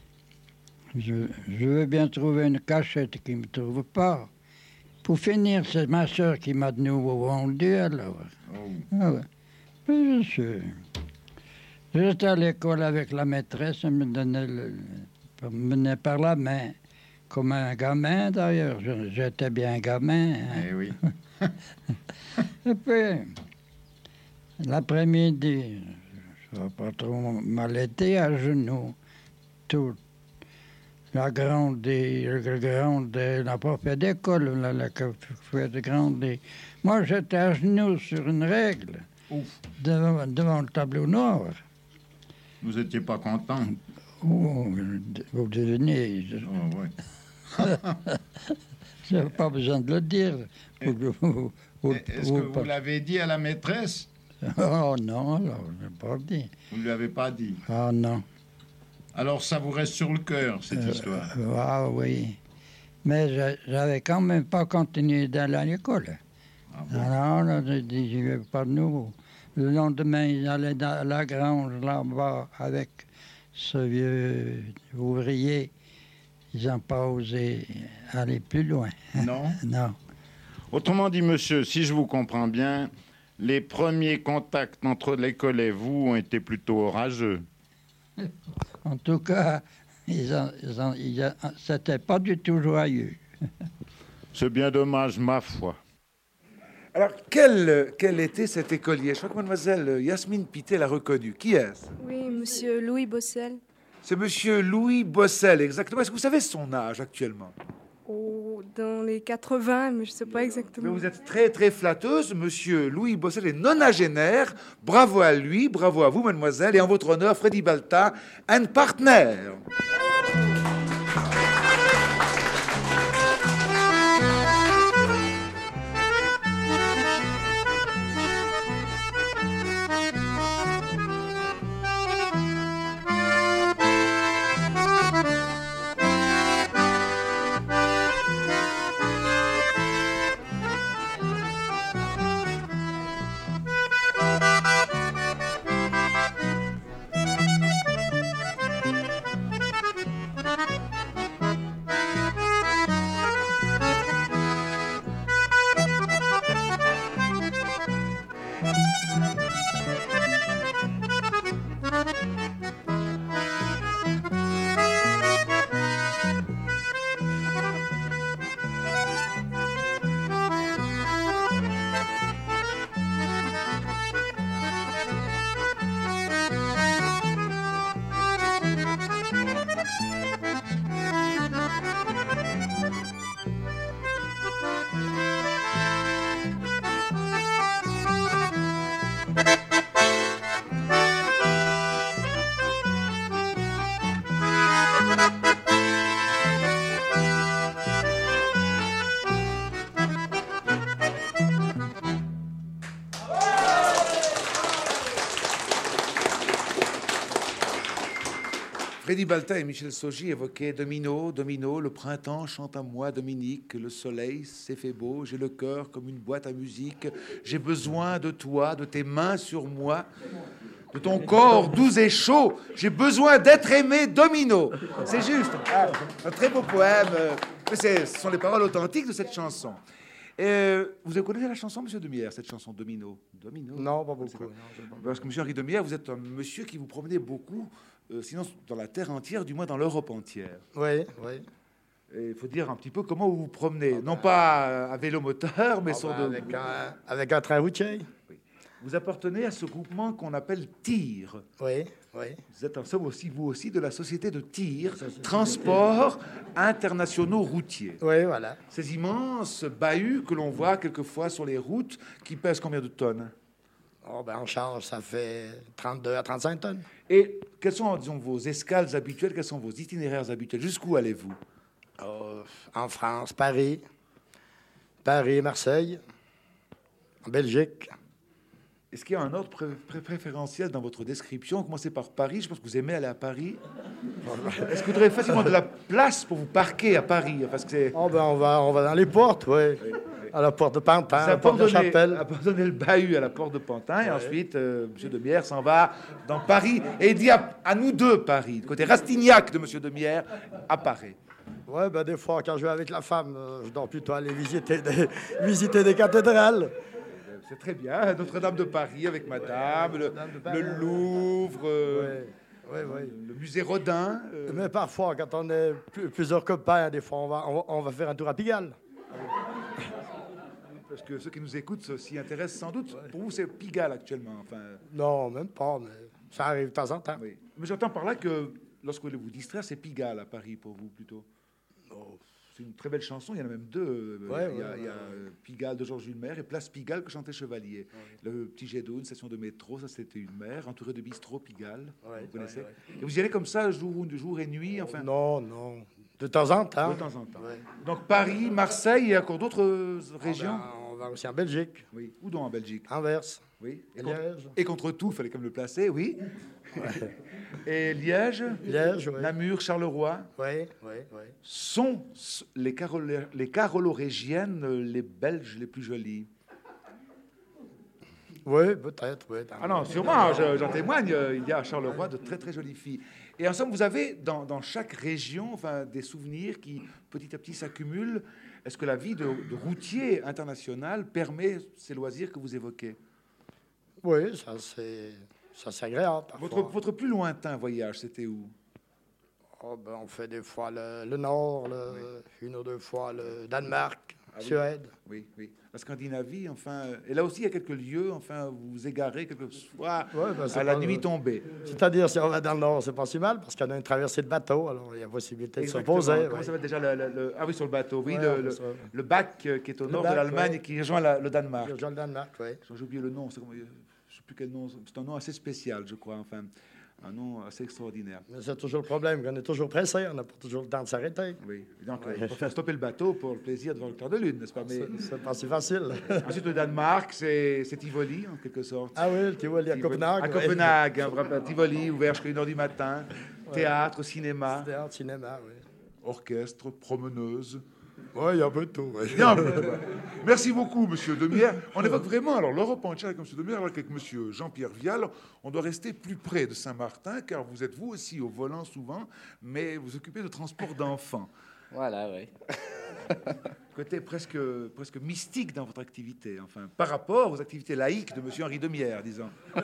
Je, je veux bien trouver une cachette qui ne me trouve pas. Pour finir, c'est ma soeur qui m'a de nouveau vendu alors. Oh. Ah ouais. Puis je suis. J'étais à l'école avec la maîtresse, elle me donnait le, elle me menait par la main. Comme un gamin d'ailleurs, Je- j'étais bien gamin. hein. Eh oui. Et puis, l'après-midi, je ne vais pas trop m'allaiter à genoux. Tout. La grande, la grande, n'a pas fait d'école, là, la que fait de grande. Moi, j'étais à genoux sur une règle, devant, devant le tableau noir. Vous n'étiez pas content? Oh, vous devenez. Oh, ouais. Je n'ai pas besoin de le dire. Vous- vous- vous- Est-ce que vous l'avez dit à la maîtresse? Oh non, alors, je n'ai pas dit. Vous ne lui avez pas dit? Ah non. Alors ça vous reste sur le cœur, cette Euh, histoire? euh, ah oui. Mais je- j'avais quand même pas continué d'aller à l'école. Ah bon? Alors, là, j'ai dit, j'y vais pas de nouveau. Le lendemain, ils allaient dans la grange là-bas avec ce vieux ouvrier. Ils n'ont pas osé aller plus loin. Non? Non. Autrement dit, monsieur, si je vous comprends bien, les premiers contacts entre l'école et vous ont été plutôt orageux. En tout cas, ils ont, ils ont, ils ont- c'était pas du tout joyeux. C'est bien dommage, ma foi. Alors, quel, quel était cet écolier? Je crois que mademoiselle Yasmine Pité l'a reconnu. Qui est-ce? Oui, monsieur Louis Bossel. C'est monsieur Louis Bossel, exactement. Est-ce que vous savez son âge actuellement? Oh, dans les quatre-vingts, mais je ne sais pas exactement. Mais vous êtes très, très flatteuse. Monsieur Louis Bossel est nonagénaire. Bravo à lui, bravo à vous, mademoiselle. Et en votre honneur, Freddy Balta, un partner. Freddy Balta et Michel Saugy évoquaient Domino, Domino, le printemps chante à moi, Dominique, le soleil s'est fait beau, j'ai le cœur comme une boîte à musique, j'ai besoin de toi, de tes mains sur moi, de ton corps doux et chaud, j'ai besoin d'être aimé, Domino. C'est juste, ah, un très beau poème, euh, mais c'est- ce sont les paroles authentiques de cette chanson. Euh, vous connaissez la chanson, monsieur Demière, cette chanson Domino? Domino? Non, pas beaucoup. Parce que monsieur Henri Demière, vous êtes un monsieur qui vous promenez beaucoup, euh, sinon dans la terre entière, du moins dans l'Europe entière. Oui, oui. Et il faut dire un petit peu comment vous vous promenez, non pas à vélo moteur, mais Ah sur ben, de... avec, un, avec un train routier. Vous appartenez à ce groupement qu'on appelle TIR. Oui, oui. Vous êtes en somme aussi, vous aussi, de la société de TIR, Transports Internationaux Routiers. Oui, voilà. Ces immenses bahuts que l'on voit quelquefois sur les routes, qui pèsent combien de tonnes? Oh, ben, en charge, ça fait trente-deux à trente-cinq tonnes. Et quelles sont, disons, vos escales habituelles? Quels sont vos itinéraires habituels? Jusqu'où allez-vous? Oh, en France, Paris, Paris, Marseille, en Belgique. Est-ce qu'il y a un ordre pré pré préférentiel dans votre description? Commencez par Paris. Je pense que vous aimez aller à Paris. Est-ce que vous aurez facilement de la place pour vous parquer à Paris? Parce que c'est... Oh, ben, on va, on va dans les portes, oui. Oui, oui. À la porte de Pantin, à la porte de Chapelle. Abandonnez le bahut à la porte de Pantin. Ouais. Et ensuite, euh, M. Demierre s'en va dans Paris. Et il dit à, à nous deux Paris. Le côté Rastignac de M. Demierre apparaît. Oui, ben, des fois, quand je vais avec la femme, euh, je dois plutôt aller visiter des, visiter des cathédrales. C'est très bien. Notre-Dame de Paris avec madame, le, le Louvre, euh, oui, oui, oui. le musée Rodin. Euh... Mais parfois, quand on est plusieurs copains, des fois, on va, on va, on va faire un tour à Pigalle. Parce que ceux qui nous écoutent s'y intéressent sans doute. Ouais. Pour vous, c'est Pigalle actuellement. Enfin... Non, même pas, mais ça arrive de temps en temps. Oui. Mais j'entends par là que lorsque vous voulez vous distraire, c'est Pigalle à Paris pour vous plutôt. Oh. C'est une très belle chanson, il y en a même deux. Ouais, il y a, ouais, il y a ouais. Pigalle de Georges Hulmer et Place Pigalle que chantait Chevalier. Ouais. Le petit jet d'eau, une station de métro, ça c'était une mer, entourée de bistrots Pigalle. Ouais, vous connaissez ouais, ouais. Et vous y allez comme ça, jour, jour et nuit enfin... Non, non. De temps en temps. De temps en temps. Ouais. Donc Paris, Marseille et encore d'autres régions. Oh ben, on va aussi en Belgique. Oui. Où donc en Belgique? Anvers. Oui. Et, contre, et contre tout, il fallait comme le placer, oui. Ouais. Et Liège, Liège, oui. Namur, Charleroi, oui, oui, oui. sont les, carolo les carolorégiennes, les Belges les plus jolies. Oui, peut-être, oui. Ah non, sûrement, j'en témoigne. Il y a à Charleroi de très très jolies filles. Et en somme, vous avez dans, dans chaque région, enfin, des souvenirs qui petit à petit s'accumulent. Est-ce que la vie de, de routier international permet ces loisirs que vous évoquez? Oui, ça c'est. Ça, c'est agréable. Votre, votre plus lointain voyage, c'était où? Oh, ben, on fait des fois le, le Nord, le, oui. une ou deux fois le Danemark, ah, Suède. Oui, oui. La Scandinavie, enfin. Et là aussi, il y a quelques lieux, enfin, vous vous égarez quelquefois ouais, ben, à la nuit le... tombée. C'est-à-dire, si on va dans le Nord, c'est pas si mal, parce qu'on a une traversée de bateau, alors il y a possibilité de se poser. Comment ouais. ça va déjà le, le, le... Ah oui, sur le bateau, oui, ouais, le, le, le bac qui est au le nord bac, de l'Allemagne ouais. et qui rejoint la, le Danemark. Qui rejoint le Danemark, oui. J'ai oublié le nom, c'est comment... Je sais plus quel nom, c'est un nom assez spécial, je crois, enfin, un nom assez extraordinaire. Mais c'est toujours le problème, on est toujours pressé, on n'a pas toujours le temps de s'arrêter. Oui, donc ouais. il faut faire stopper le bateau pour le plaisir de voir le clair de lune, n'est-ce pas? Mais c'est pas si facile. Ensuite, le Danemark, c'est Tivoli, en quelque sorte. Ah oui, le Tivoli à Tivoli. Copenhague. À ouais. Copenhague, hein, Tivoli, ouvert jusqu'à une heure du matin, ouais. Théâtre, cinéma. Théâtre, cinéma, oui. Orchestre, promeneuse. Oui, il y a un peu de tout. Ouais. Bien, merci beaucoup, Monsieur Demierre. On évoque vraiment alors l'Europe entière avec Monsieur Demierre, alors qu'avec Monsieur Jean-Pierre Vial, on doit rester plus près de Saint-Martin, car vous êtes vous aussi au volant souvent, mais vous occupez de transport d'enfants. Voilà, oui. Côté presque, presque mystique dans votre activité, enfin, par rapport aux activités laïques de Monsieur Henri Demierre, disons.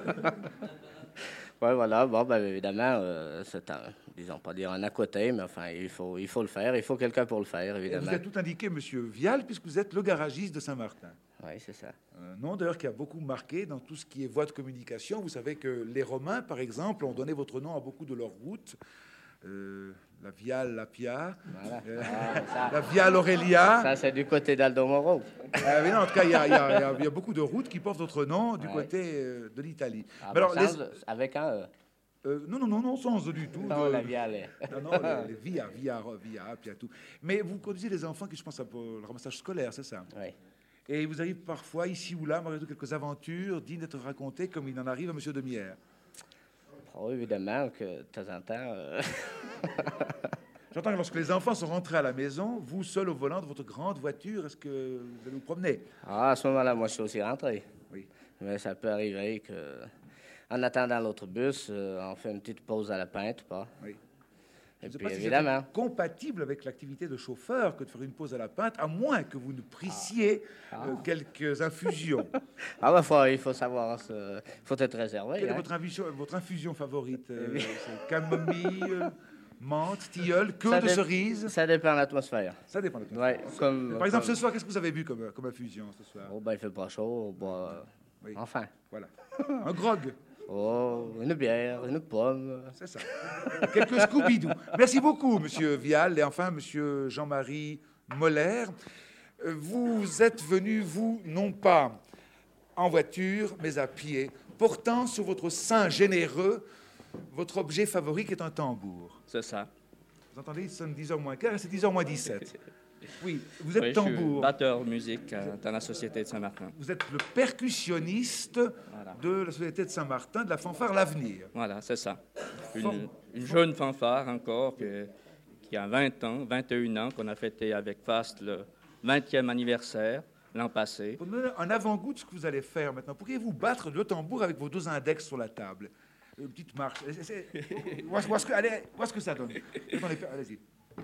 Oui, voilà. Bon, ben, évidemment, euh, c'est un, disons, pas dire un à côté, mais enfin, il faut, il faut le faire. Il faut quelqu'un pour le faire, évidemment. Et vous êtes tout indiqué, Monsieur Vial, puisque vous êtes le garagiste de Saint-Martin. Oui, c'est ça. Un nom, d'ailleurs, qui a beaucoup marqué dans tout ce qui est voie de communication. Vous savez que les Romains, par exemple, ont donné votre nom à beaucoup de leurs routes. Euh, la Via Lapia, voilà. euh, ah, la Via Aurelia. Ça, c'est du côté d'Aldo Moro. Euh, mais non, en tout cas, il y, y, y a beaucoup de routes qui portent votre nom du ouais. côté euh, de l'Italie. Ah, alors, les... Avec un E. Euh, non, non, non, non, sans E du tout. Non, de... la Via, les... non, non, les, les Via, Via, Via, Appia, tout. Mais vous conduisez les enfants qui, je pense, pour le ramassage scolaire, c'est ça? Oui. Et il vous arrive parfois, ici ou là, malgré tout, quelques aventures dignes d'être racontées, comme il en arrive à M. Demierre. Oh, évidemment que de temps en temps... Euh... J'entends que lorsque les enfants sont rentrés à la maison, vous, seul au volant de votre grande voiture, est-ce que vous allez vous promener? Ah, à ce moment-là, moi, je suis aussi rentré. Oui. Mais ça peut arriver que, en attendant l'autre bus, euh, on fait une petite pause à la pinte ou pas. Oui. Et je puis, sais pas évidemment... Si c'est compatible avec l'activité de chauffeur que de faire une pause à la pinte, à moins que vous ne prissiez ah. euh, quelques infusions. Ah, bah, faut, il faut savoir, il faut être réservé. Quelle hein. est votre infusion, votre infusion favorite? euh, camomille, euh, menthe, tilleul, queue ça de cerise? Ça dépend de l'atmosphère. Ça dépend de l'atmosphère. Ouais, comme, Par exemple, comme... ce soir, qu'est-ce que vous avez bu comme, comme infusion ce soir? Oh, ben, il fait pas chaud, bah, oui. Enfin. Voilà. Un grog. Oh, une bière, une pomme. C'est ça. Quelques Scooby-Doo. Merci beaucoup, Monsieur Vial. Et enfin, Monsieur Jean-Marie Moller. Vous êtes venu, vous, non pas en voiture, mais à pied, portant sur votre sein généreux votre objet favori qui est un tambour. C'est ça. Vous entendez, il sonne dix heures moins quinze, c'est dix heures moins dix-sept. Oui, vous êtes oui, tambour. Je suis batteur musique euh, dans la Société de Saint-Martin. Vous êtes le percussionniste voilà. de la Société de Saint-Martin, de la fanfare L'Avenir. Voilà, c'est ça. Une, une jeune fanfare encore que, qui a vingt ans, vingt et un ans, qu'on a fêté avec faste le vingtième anniversaire l'an passé. Pour nous donner un avant-goût de ce que vous allez faire maintenant, pourriez-vous battre le tambour avec vos deux index sur la table? Une petite marche. Où est-ce que, allez, où est-ce que ça donne? Allez-y.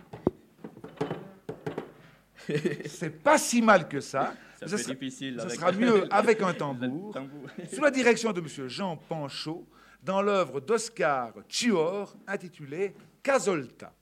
C'est pas si mal que ça. Ça, ça, sera, difficile ça avec sera mieux avec un tambour. tambour. Sous la direction de M. Jean Panchaud, dans l'œuvre d'Oscar Chior intitulée Casolta.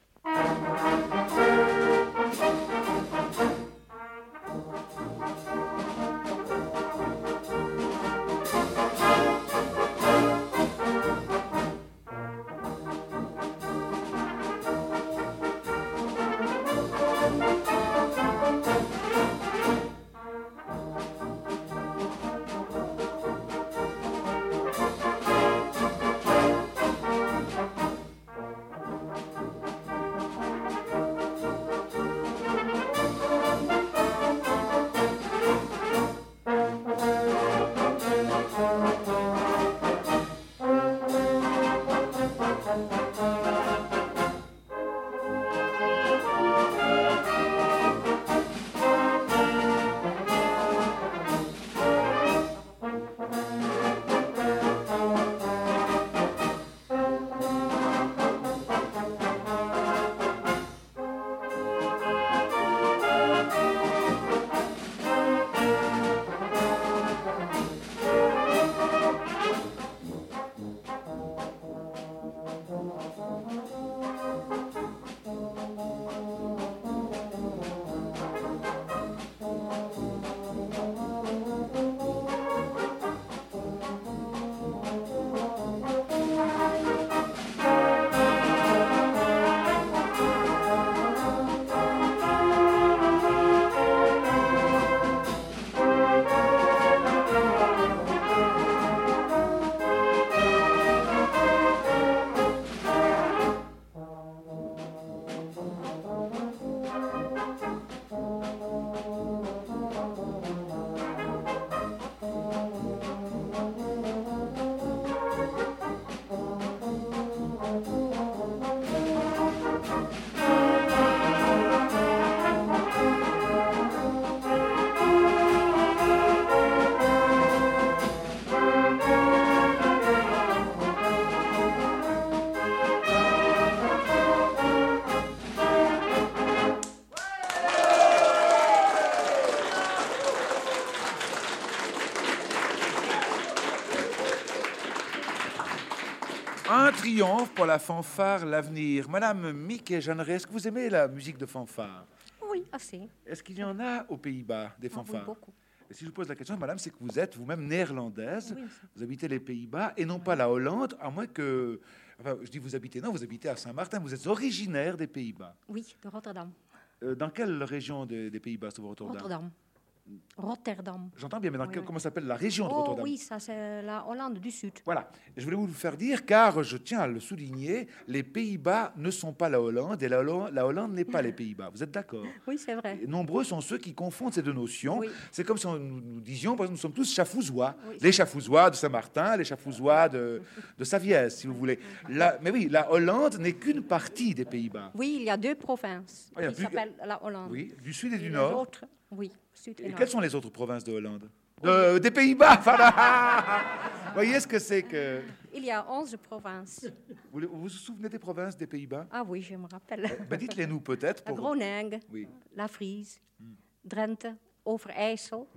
Un triomphe pour la fanfare L'Avenir. Madame Mickey Jeanneret, est-ce que vous aimez la musique de fanfare? Oui, assez. Est-ce qu'il y en a aux Pays-Bas, des fanfares? Ah, oui, beaucoup. Et si je vous pose la question, madame, c'est que vous êtes vous-même néerlandaise, oui, vous habitez les Pays-Bas et non pas la Hollande, à moins que... Enfin, je dis vous habitez, non, vous habitez à Saint-Martin, vous êtes originaire des Pays-Bas. Oui, de Rotterdam. Euh, dans quelle région de, des Pays-Bas, c'est Rotterdam? Rotterdam. Rotterdam. J'entends bien, mais dans oui, quel, oui. comment s'appelle la région de oh, Rotterdam? Oui, ça c'est la Hollande du Sud. Voilà. Et je voulais vous le faire dire, car je tiens à le souligner, les Pays-Bas ne sont pas la Hollande et la Hollande, la Hollande n'est pas les Pays-Bas. Vous êtes d'accord? Oui, c'est vrai. Et nombreux sont ceux qui confondent ces deux notions. Oui. C'est comme si on, nous, nous disions, par exemple, nous sommes tous chafouzois. Oui. Les chafouzois de Saint-Martin, les chafouzois de, de Savièse, si vous voulez. La, mais oui, la Hollande n'est qu'une partie des Pays-Bas. Oui, il y a deux provinces Ah, il y a qui plus- s'appellent la Hollande. Oui, du sud et du Et nord. l'autre, oui, sud et, Et nord. quelles sont les autres provinces de Hollande? De- Des Pays-Bas, voilà. Vous voyez ce que c'est que... Il y a onze provinces. Vous vous vous souvenez des provinces des Pays-Bas? Ah oui, je me rappelle. Ben, dites-les nous peut-être. La Pour... Groningen, Oui. la Frise, Drenthe, Overijssel,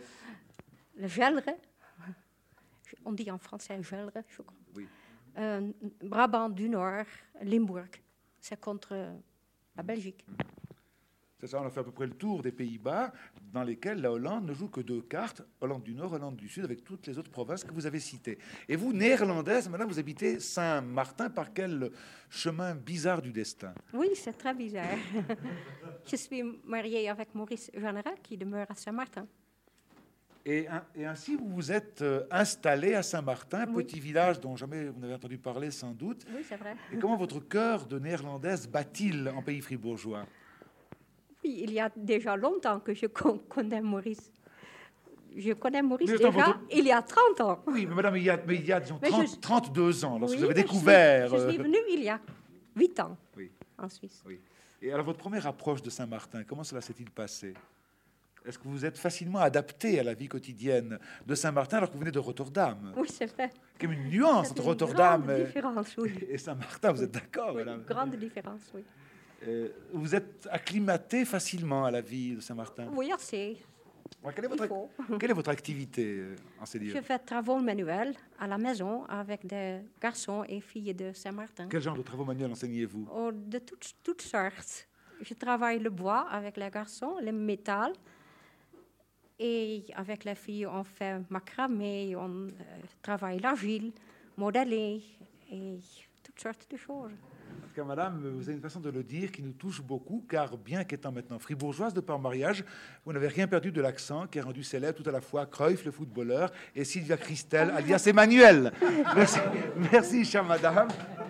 le Gelre. On dit en français Gelre, je crois. Oui. Euh, Brabant du Nord, Limbourg. C'est contre la Belgique. C'est ça, on a fait à peu près le tour des Pays-Bas, dans lesquels la Hollande ne joue que deux cartes, Hollande du Nord, Hollande du Sud, avec toutes les autres provinces que vous avez citées. Et vous, néerlandaise, madame, vous habitez Saint-Martin, par quel chemin bizarre du destin? Oui, c'est très bizarre. Je suis mariée avec Maurice Jeanneret, qui demeure à Saint-Martin. Et, et ainsi, vous vous êtes euh, installé à Saint-Martin, Oui. petit village dont jamais vous n'avez entendu parler sans doute. Oui, c'est vrai. Et comment votre cœur de néerlandaise bat-il en pays fribourgeois? Oui, il y a déjà longtemps que je con- connais Maurice. Je connais Maurice Mais déjà attends, votre- il y a trente ans. Oui, mais madame, il y a, mais il y a disons, Mais je- trente, trente-deux ans, lorsque Oui, vous avez mais je suis- découvert... Je suis, euh, venue il y a huit ans Oui. en Suisse. Oui. Et alors, votre première approche de Saint-Martin, comment cela s'est-il passé? Est-ce que vous êtes facilement adapté à la vie quotidienne de Saint-Martin alors que vous venez de Rotterdam? Oui, c'est vrai. Comme une nuance C'est entre une Rotterdam grande et, différence, oui. et Saint-Martin, vous êtes d'accord, Oui, madame? grande différence, oui. Euh, vous êtes acclimaté facilement à la vie de Saint-Martin? Oui, assez. Ouais, quelle, est Il votre, faut. quelle est votre activité euh, en ces lieux? Je fais travaux manuels à la maison avec des garçons et filles de Saint-Martin. Quel genre de travaux manuels enseignez-vous? Oh, de toutes, toutes sortes. Je travaille le bois avec les garçons, le métal. Et avec les filles, on fait macramé, on euh, travaille l'argile, modeler et toutes sortes de choses. En tout cas, madame, vous avez une façon de le dire qui nous touche beaucoup, car bien qu'étant maintenant fribourgeoise de par mariage, vous n'avez rien perdu de l'accent qui a rendu célèbre tout à la fois Cruyff, le footballeur, et Sylvia Christel, alias Emmanuel. Merci, merci, chère madame.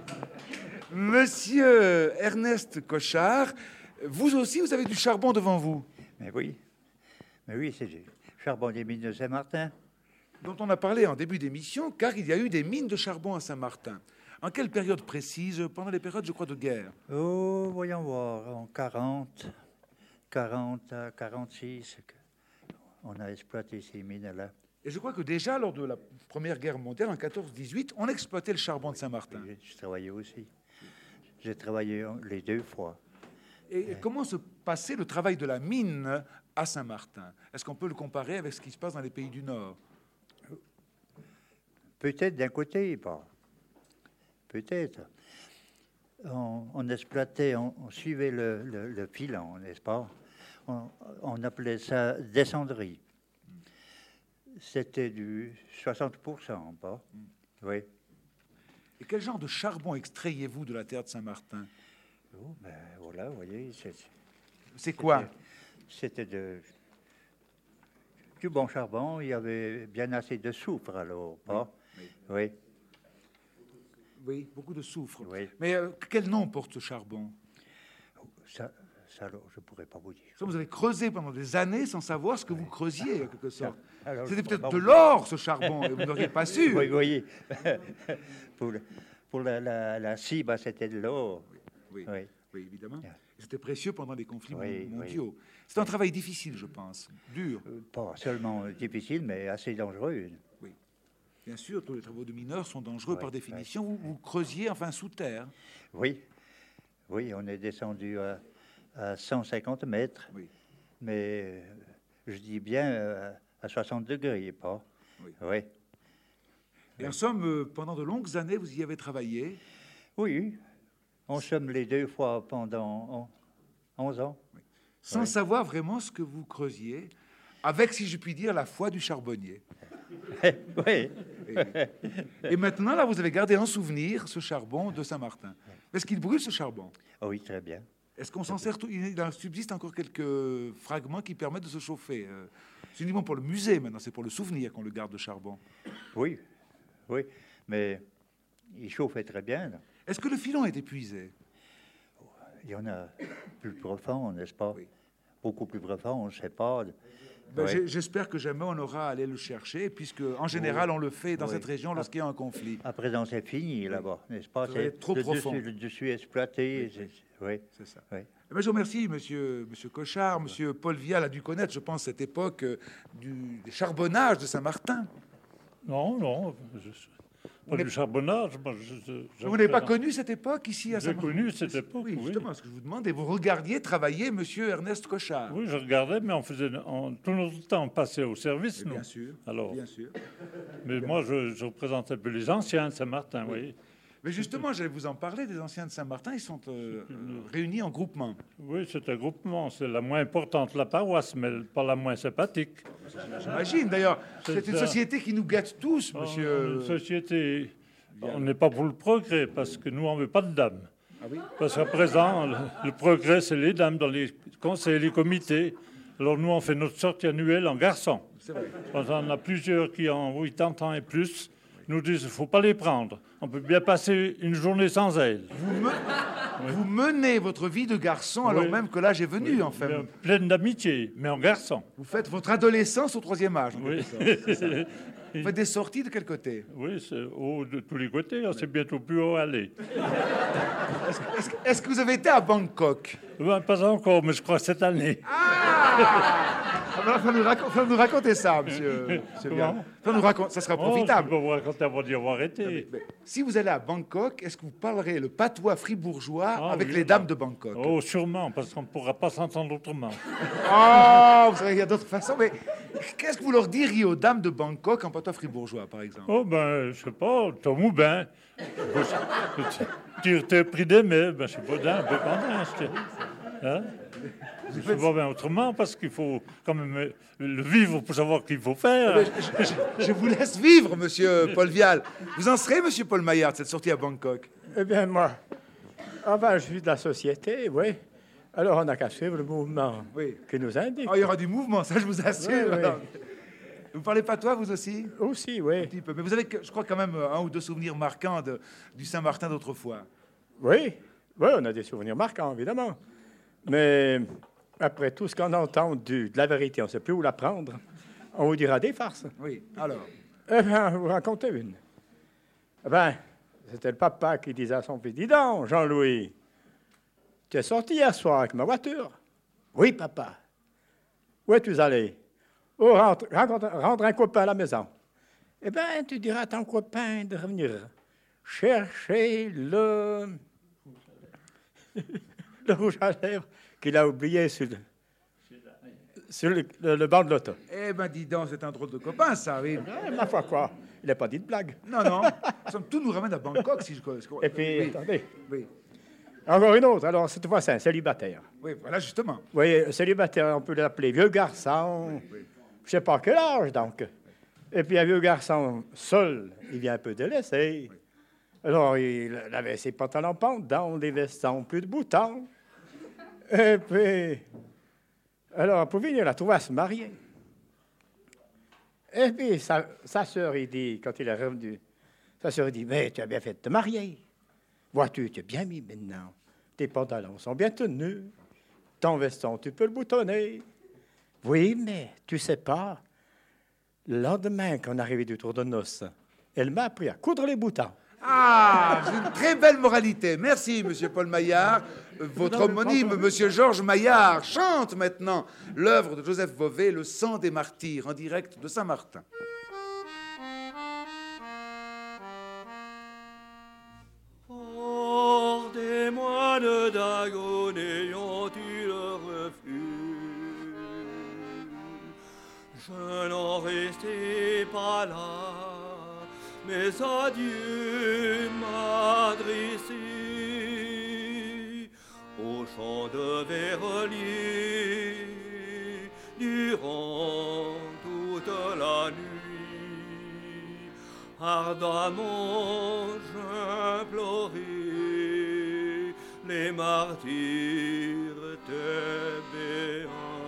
Monsieur Ernest Cochard, vous aussi, vous avez du charbon devant vous. Mais oui, mais oui, c'est du charbon des mines de Saint-Martin. Dont on a parlé en début d'émission, car il y a eu des mines de charbon à Saint-Martin. En quelle période précise? Pendant les périodes, je crois, de guerre. Oh, voyons voir, en quarante, quarante à quarante-six, on a exploité ces mines-là. Et je crois que déjà, lors de la Première Guerre mondiale, en quatorze dix-huit, on exploitait le charbon de Saint-Martin. Oui, je travaillais aussi. J'ai travaillé les deux fois. Et comment se passait le travail de la mine à Saint-Martin? Est-ce qu'on peut le comparer avec ce qui se passe dans les pays du Nord? Peut-être d'un côté, pas. Peut-être. On, on exploitait, on, on suivait le, le, le filon, n'est-ce pas? On, on appelait ça descendrie. C'était du soixante pour cent, pas? Oui. Et quel genre de charbon extrayez-vous de la terre de Saint-Martin? Oh, ben voilà, vous voyez. C'est quoi? C'était de, du bon charbon. Il y avait bien assez de soufre, alors, pas? Oui. Oui. Oui, beaucoup de soufre. Oui. Mais euh, quel nom porte ce charbon? Ça, ça alors, je ne pourrais pas vous dire. Ça, vous avez creusé pendant des années sans savoir ce que vous creusiez, en quelque sorte. Alors, C'était je pourrais peut-être pas de vous l'or, ce charbon, et vous n'auriez pas su. Oui, oui. pour le- pour la, la, la scie, ben, c'était de l'or. Oui, Oui. oui, évidemment. C'était précieux pendant les conflits Oui, mondiaux. C'est un travail difficile, je pense, dur. Euh, Pas seulement difficile, mais assez dangereux. Oui. Bien sûr, tous les travaux de mineurs sont dangereux Oui, par définition. Vous, vous creusiez, enfin, sous terre. Oui, oui, on est descendu à, à cent cinquante mètres. Oui. Mais euh, je dis bien euh, à soixante degrés, pas. Oui. Oui. Et en somme, euh, pendant de longues années, vous y avez travaillé. Oui, on somme les deux fois pendant on- onze ans. Sans Oui. savoir vraiment ce que vous creusiez, avec, si je puis dire, la foi du charbonnier. Oui. Et, et maintenant, là, vous avez gardé en souvenir ce charbon de Saint-Martin. Est-ce qu'il brûle, ce charbon? Ah oui, très bien. Est-ce qu'on s'en sert tout? Il en subsiste encore quelques fragments qui permettent de se chauffer. euh, C'est uniquement pour le musée, maintenant, c'est pour le souvenir qu'on le garde, le charbon. Oui, oui, mais il chauffait très bien. là. Est-ce que le filon est épuisé? Il y en a plus profond, n'est-ce pas? Beaucoup plus profond, on ne sait pas. Ben, Oui. j'ai- J'espère que jamais on aura à aller le chercher, puisque en général, Oui. on le fait dans Oui. cette région lorsqu'il y a un conflit. À présent, c'est fini là-bas, n'est-ce pas? Ça va être trop le profond. Dessus, le dessus exploité. c'est- Oui, c'est ça. Oui. Eh ben, je vous remercie, monsieur, monsieur Cochard. Monsieur Paul Vial a dû connaître, je pense, cette époque euh, du des charbonnages de Saint-Martin. Non, non, je, pas du charbonnage. Moi, je, je- je Vous n'avez pas représente- connu cette époque ici à J'ai Saint-Martin? connu cette époque, Oui, oui. justement, ce que je vous demande. Et vous regardiez travailler monsieur Ernest Cochard. Oui, je regardais, mais on faisait on- tout notre temps passé au service, Et nous. bien sûr, Alors, bien sûr. mais moi, je, je représente un peu les anciens de Saint-Martin, Oui. oui. Mais justement, j'allais vous en parler des anciens de Saint-Martin. Ils sont euh, euh, réunis en groupement. Oui, c'est un groupement. C'est la moins importante de la paroisse, mais pas la moins sympathique. J'imagine. D'ailleurs, C'est c'est une ça. société qui nous gâte tous, Oh, monsieur. Une société, on n'est pas pour le progrès, parce que nous, on ne veut pas de dames. Ah oui? Parce qu'à présent, le, le progrès, c'est les dames dans les conseils, les comités. Alors nous, on fait notre sortie annuelle en garçon. c'est vrai. Quand on a plusieurs qui ont quatre-vingts ans et plus, nous disent qu'il ne faut pas les prendre. On peut bien passer une journée sans elles. Vous, me... oui. Vous menez votre vie de garçon alors oui. même que l'âge est venu, oui. en fait. Bien, pleine d'amitié, mais en garçon. Vous faites votre adolescence au troisième âge. En oui. Vous faites des sorties de quel côté? Oui, c'est haut de tous les côtés. On sait bientôt plus où aller. Est-ce, est-ce, est-ce que vous avez été à Bangkok? Ben, pas encore, mais je crois cette année. Ah Il faut nous, rac- faut nous raconter ça, monsieur. monsieur bien. Faut nous raconter, ça sera profitable. Oh, je peux vous raconter avant d'y avoir été. Mais, mais, si vous allez à Bangkok, est-ce que vous parlerez le patois fribourgeois ah, avec oui, les dames de Bangkok? Oh, sûrement, parce qu'on ne pourra pas s'entendre autrement. Oh, vous savez, il y a d'autres façons, mais qu'est-ce que vous leur diriez aux dames de Bangkok en patois fribourgeois, par exemple? Oh, ben, je sais pas, Tom ou ben. Tu t'es pris des mets, ben, je sais pas, d'un peu content. Hein? Je ne sais pas bien autrement, parce qu'il faut quand même le vivre pour savoir qu'il faut faire. Je, je, je vous laisse vivre, monsieur Paul Vial. Vous en serez, monsieur Paul Maillard, de cette sortie à Bangkok? Eh bien, moi, enfin, je suis de la société, oui. Alors, on n'a qu'à suivre le mouvement oui. qui nous indique. Oh, il y aura du mouvement, ça, je vous assure. Oui, oui. Vous parlez patois, vous aussi? Aussi, oui. Un petit peu. Mais vous avez, je crois, quand même un ou deux souvenirs marquants de, du Saint-Martin d'autrefois. Oui, oui, on a des souvenirs marquants, évidemment. Mais après tout ce qu'on a entendu de la vérité, on ne sait plus où la prendre. On vous dira des farces. Oui, alors? Eh bien, vous racontez une. Eh bien, c'était le papa qui disait à son fils, « Dis donc, Jean-Louis, tu es sorti hier soir avec ma voiture? »« Oui, papa. »« Où es-tu allé? »« Oh, rentre, rentre, rendre un copain à la maison. »« Eh bien, tu diras à ton copain de revenir chercher le... le rouge à lèvres qu'il a oublié sur le, sur le, le, le banc de l'auto. » Eh bien, dis donc, c'est un drôle de copain, ça, oui. Eh, ma foi, quoi. Il n'a pas dit de blague. Non, non. Tout nous ramène à Bangkok, si je... Et puis, oui. attendez. Oui. Encore une autre. Alors, cette fois, c'est un célibataire. Oui, voilà, justement. Vous voyez, célibataire, on peut l'appeler vieux garçon. Oui. Je ne sais pas quel âge, donc. Et puis, un vieux garçon seul, il vient un peu délaissé. Oui. Alors, il avait ses pantalons pendants, des vestons, plus de boutons. Et puis... Alors, pour venir, il a trouvé à se marier. Et puis, sa, sa sœur, il dit, quand il est revenu, sa sœur, il dit, « Mais tu as bien fait de te marier. Vois-tu, tu es bien mis maintenant. Tes pantalons sont bien tenus. Ton veston, tu peux le boutonner. Oui, mais tu sais pas, le lendemain qu'on est arrivé du tour de noces, elle m'a appris à coudre les boutons. » Ah, c'est une très belle moralité. Merci, monsieur Paul Maillard. Votre homonyme, monsieur Georges Maillard, chante maintenant l'œuvre de Joseph Vauvet, Le sang des martyrs, en direct de Saint-Martin. Hors des moines d'Agon ayant-ils le refus, je n'en restais pas là, mais à Dieu m'adresser au chant de Verlier durant toute la nuit. Ardemment j'implorais les martyrs tébéens.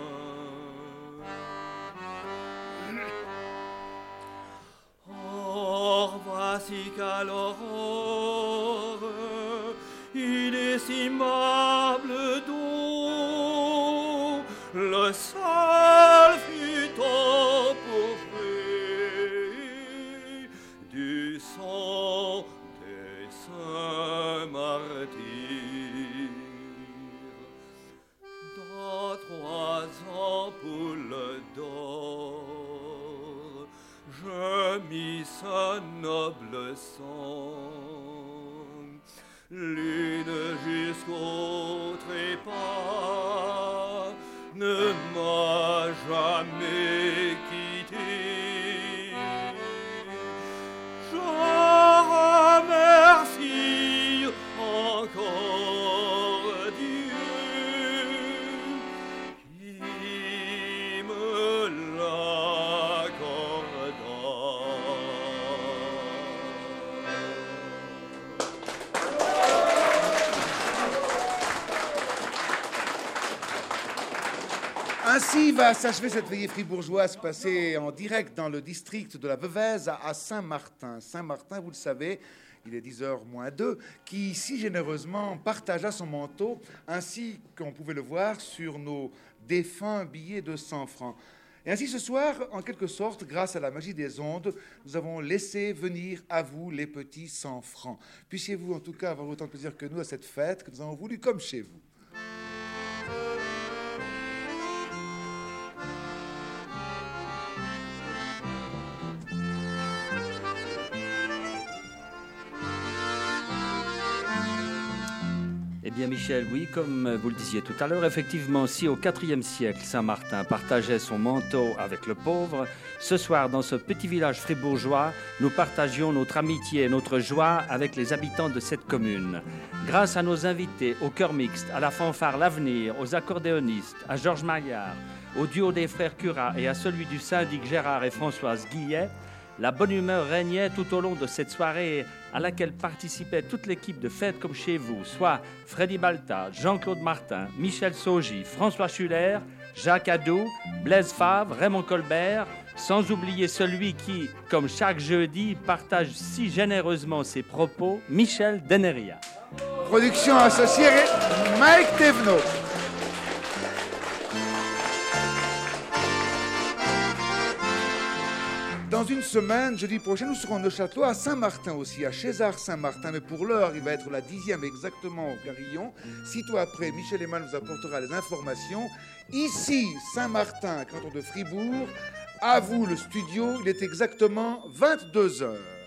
Or voici qu'à l'aurore inestimable don, le sol fut empourpré du sang des saints martyrs. Dans trois ampoules d'or, je mis ce noble sang, l'une jusqu'au trépas ne m'a jamais quitté. Je remercie encore Dieu qui me l'accorda. Un Ainsi va s'achever cette veillée fribourgeoise passée en direct dans le district de la Veuvez à Saint-Martin. Saint-Martin, vous le savez, il est dix heures moins deux, qui si généreusement partagea son manteau, ainsi qu'on pouvait le voir sur nos défunts billets de cent francs. Et ainsi ce soir, en quelque sorte, grâce à la magie des ondes, nous avons laissé venir à vous les petits cent francs. Puissiez-vous en tout cas avoir autant de plaisir que nous à cette fête que nous avons voulu comme chez vous. Eh bien, Michel, oui, comme vous le disiez tout à l'heure, effectivement, si au quatrième siècle, Saint-Martin partageait son manteau avec le pauvre, ce soir, dans ce petit village fribourgeois, nous partagions notre amitié et notre joie avec les habitants de cette commune. Grâce à nos invités, au chœur mixte, à la fanfare L'Avenir, aux accordéonistes, à Georges Maillard, au duo des frères Curat et à celui du syndic Gérard et Françoise Guillet, la bonne humeur régnait tout au long de cette soirée à laquelle participait toute l'équipe de Fête comme chez vous, soit Freddy Balta, Jean-Claude Martin, Michel Saugy, François Schuller, Jacques Adou, Blaise Favre, Raymond Colbert, sans oublier celui qui, comme chaque jeudi, partage si généreusement ses propos, Michel Deneria. Production associée Mike Thévenot. Dans une semaine, jeudi prochain, nous serons au Neuchâtel, à Saint-Martin aussi, à César Saint-Martin. Mais pour l'heure, il va être la dixième exactement au Carillon. Sitôt après, Michel Eman nous apportera les informations. Ici, Saint-Martin, canton de Fribourg. À vous le studio, il est exactement vingt-deux heures.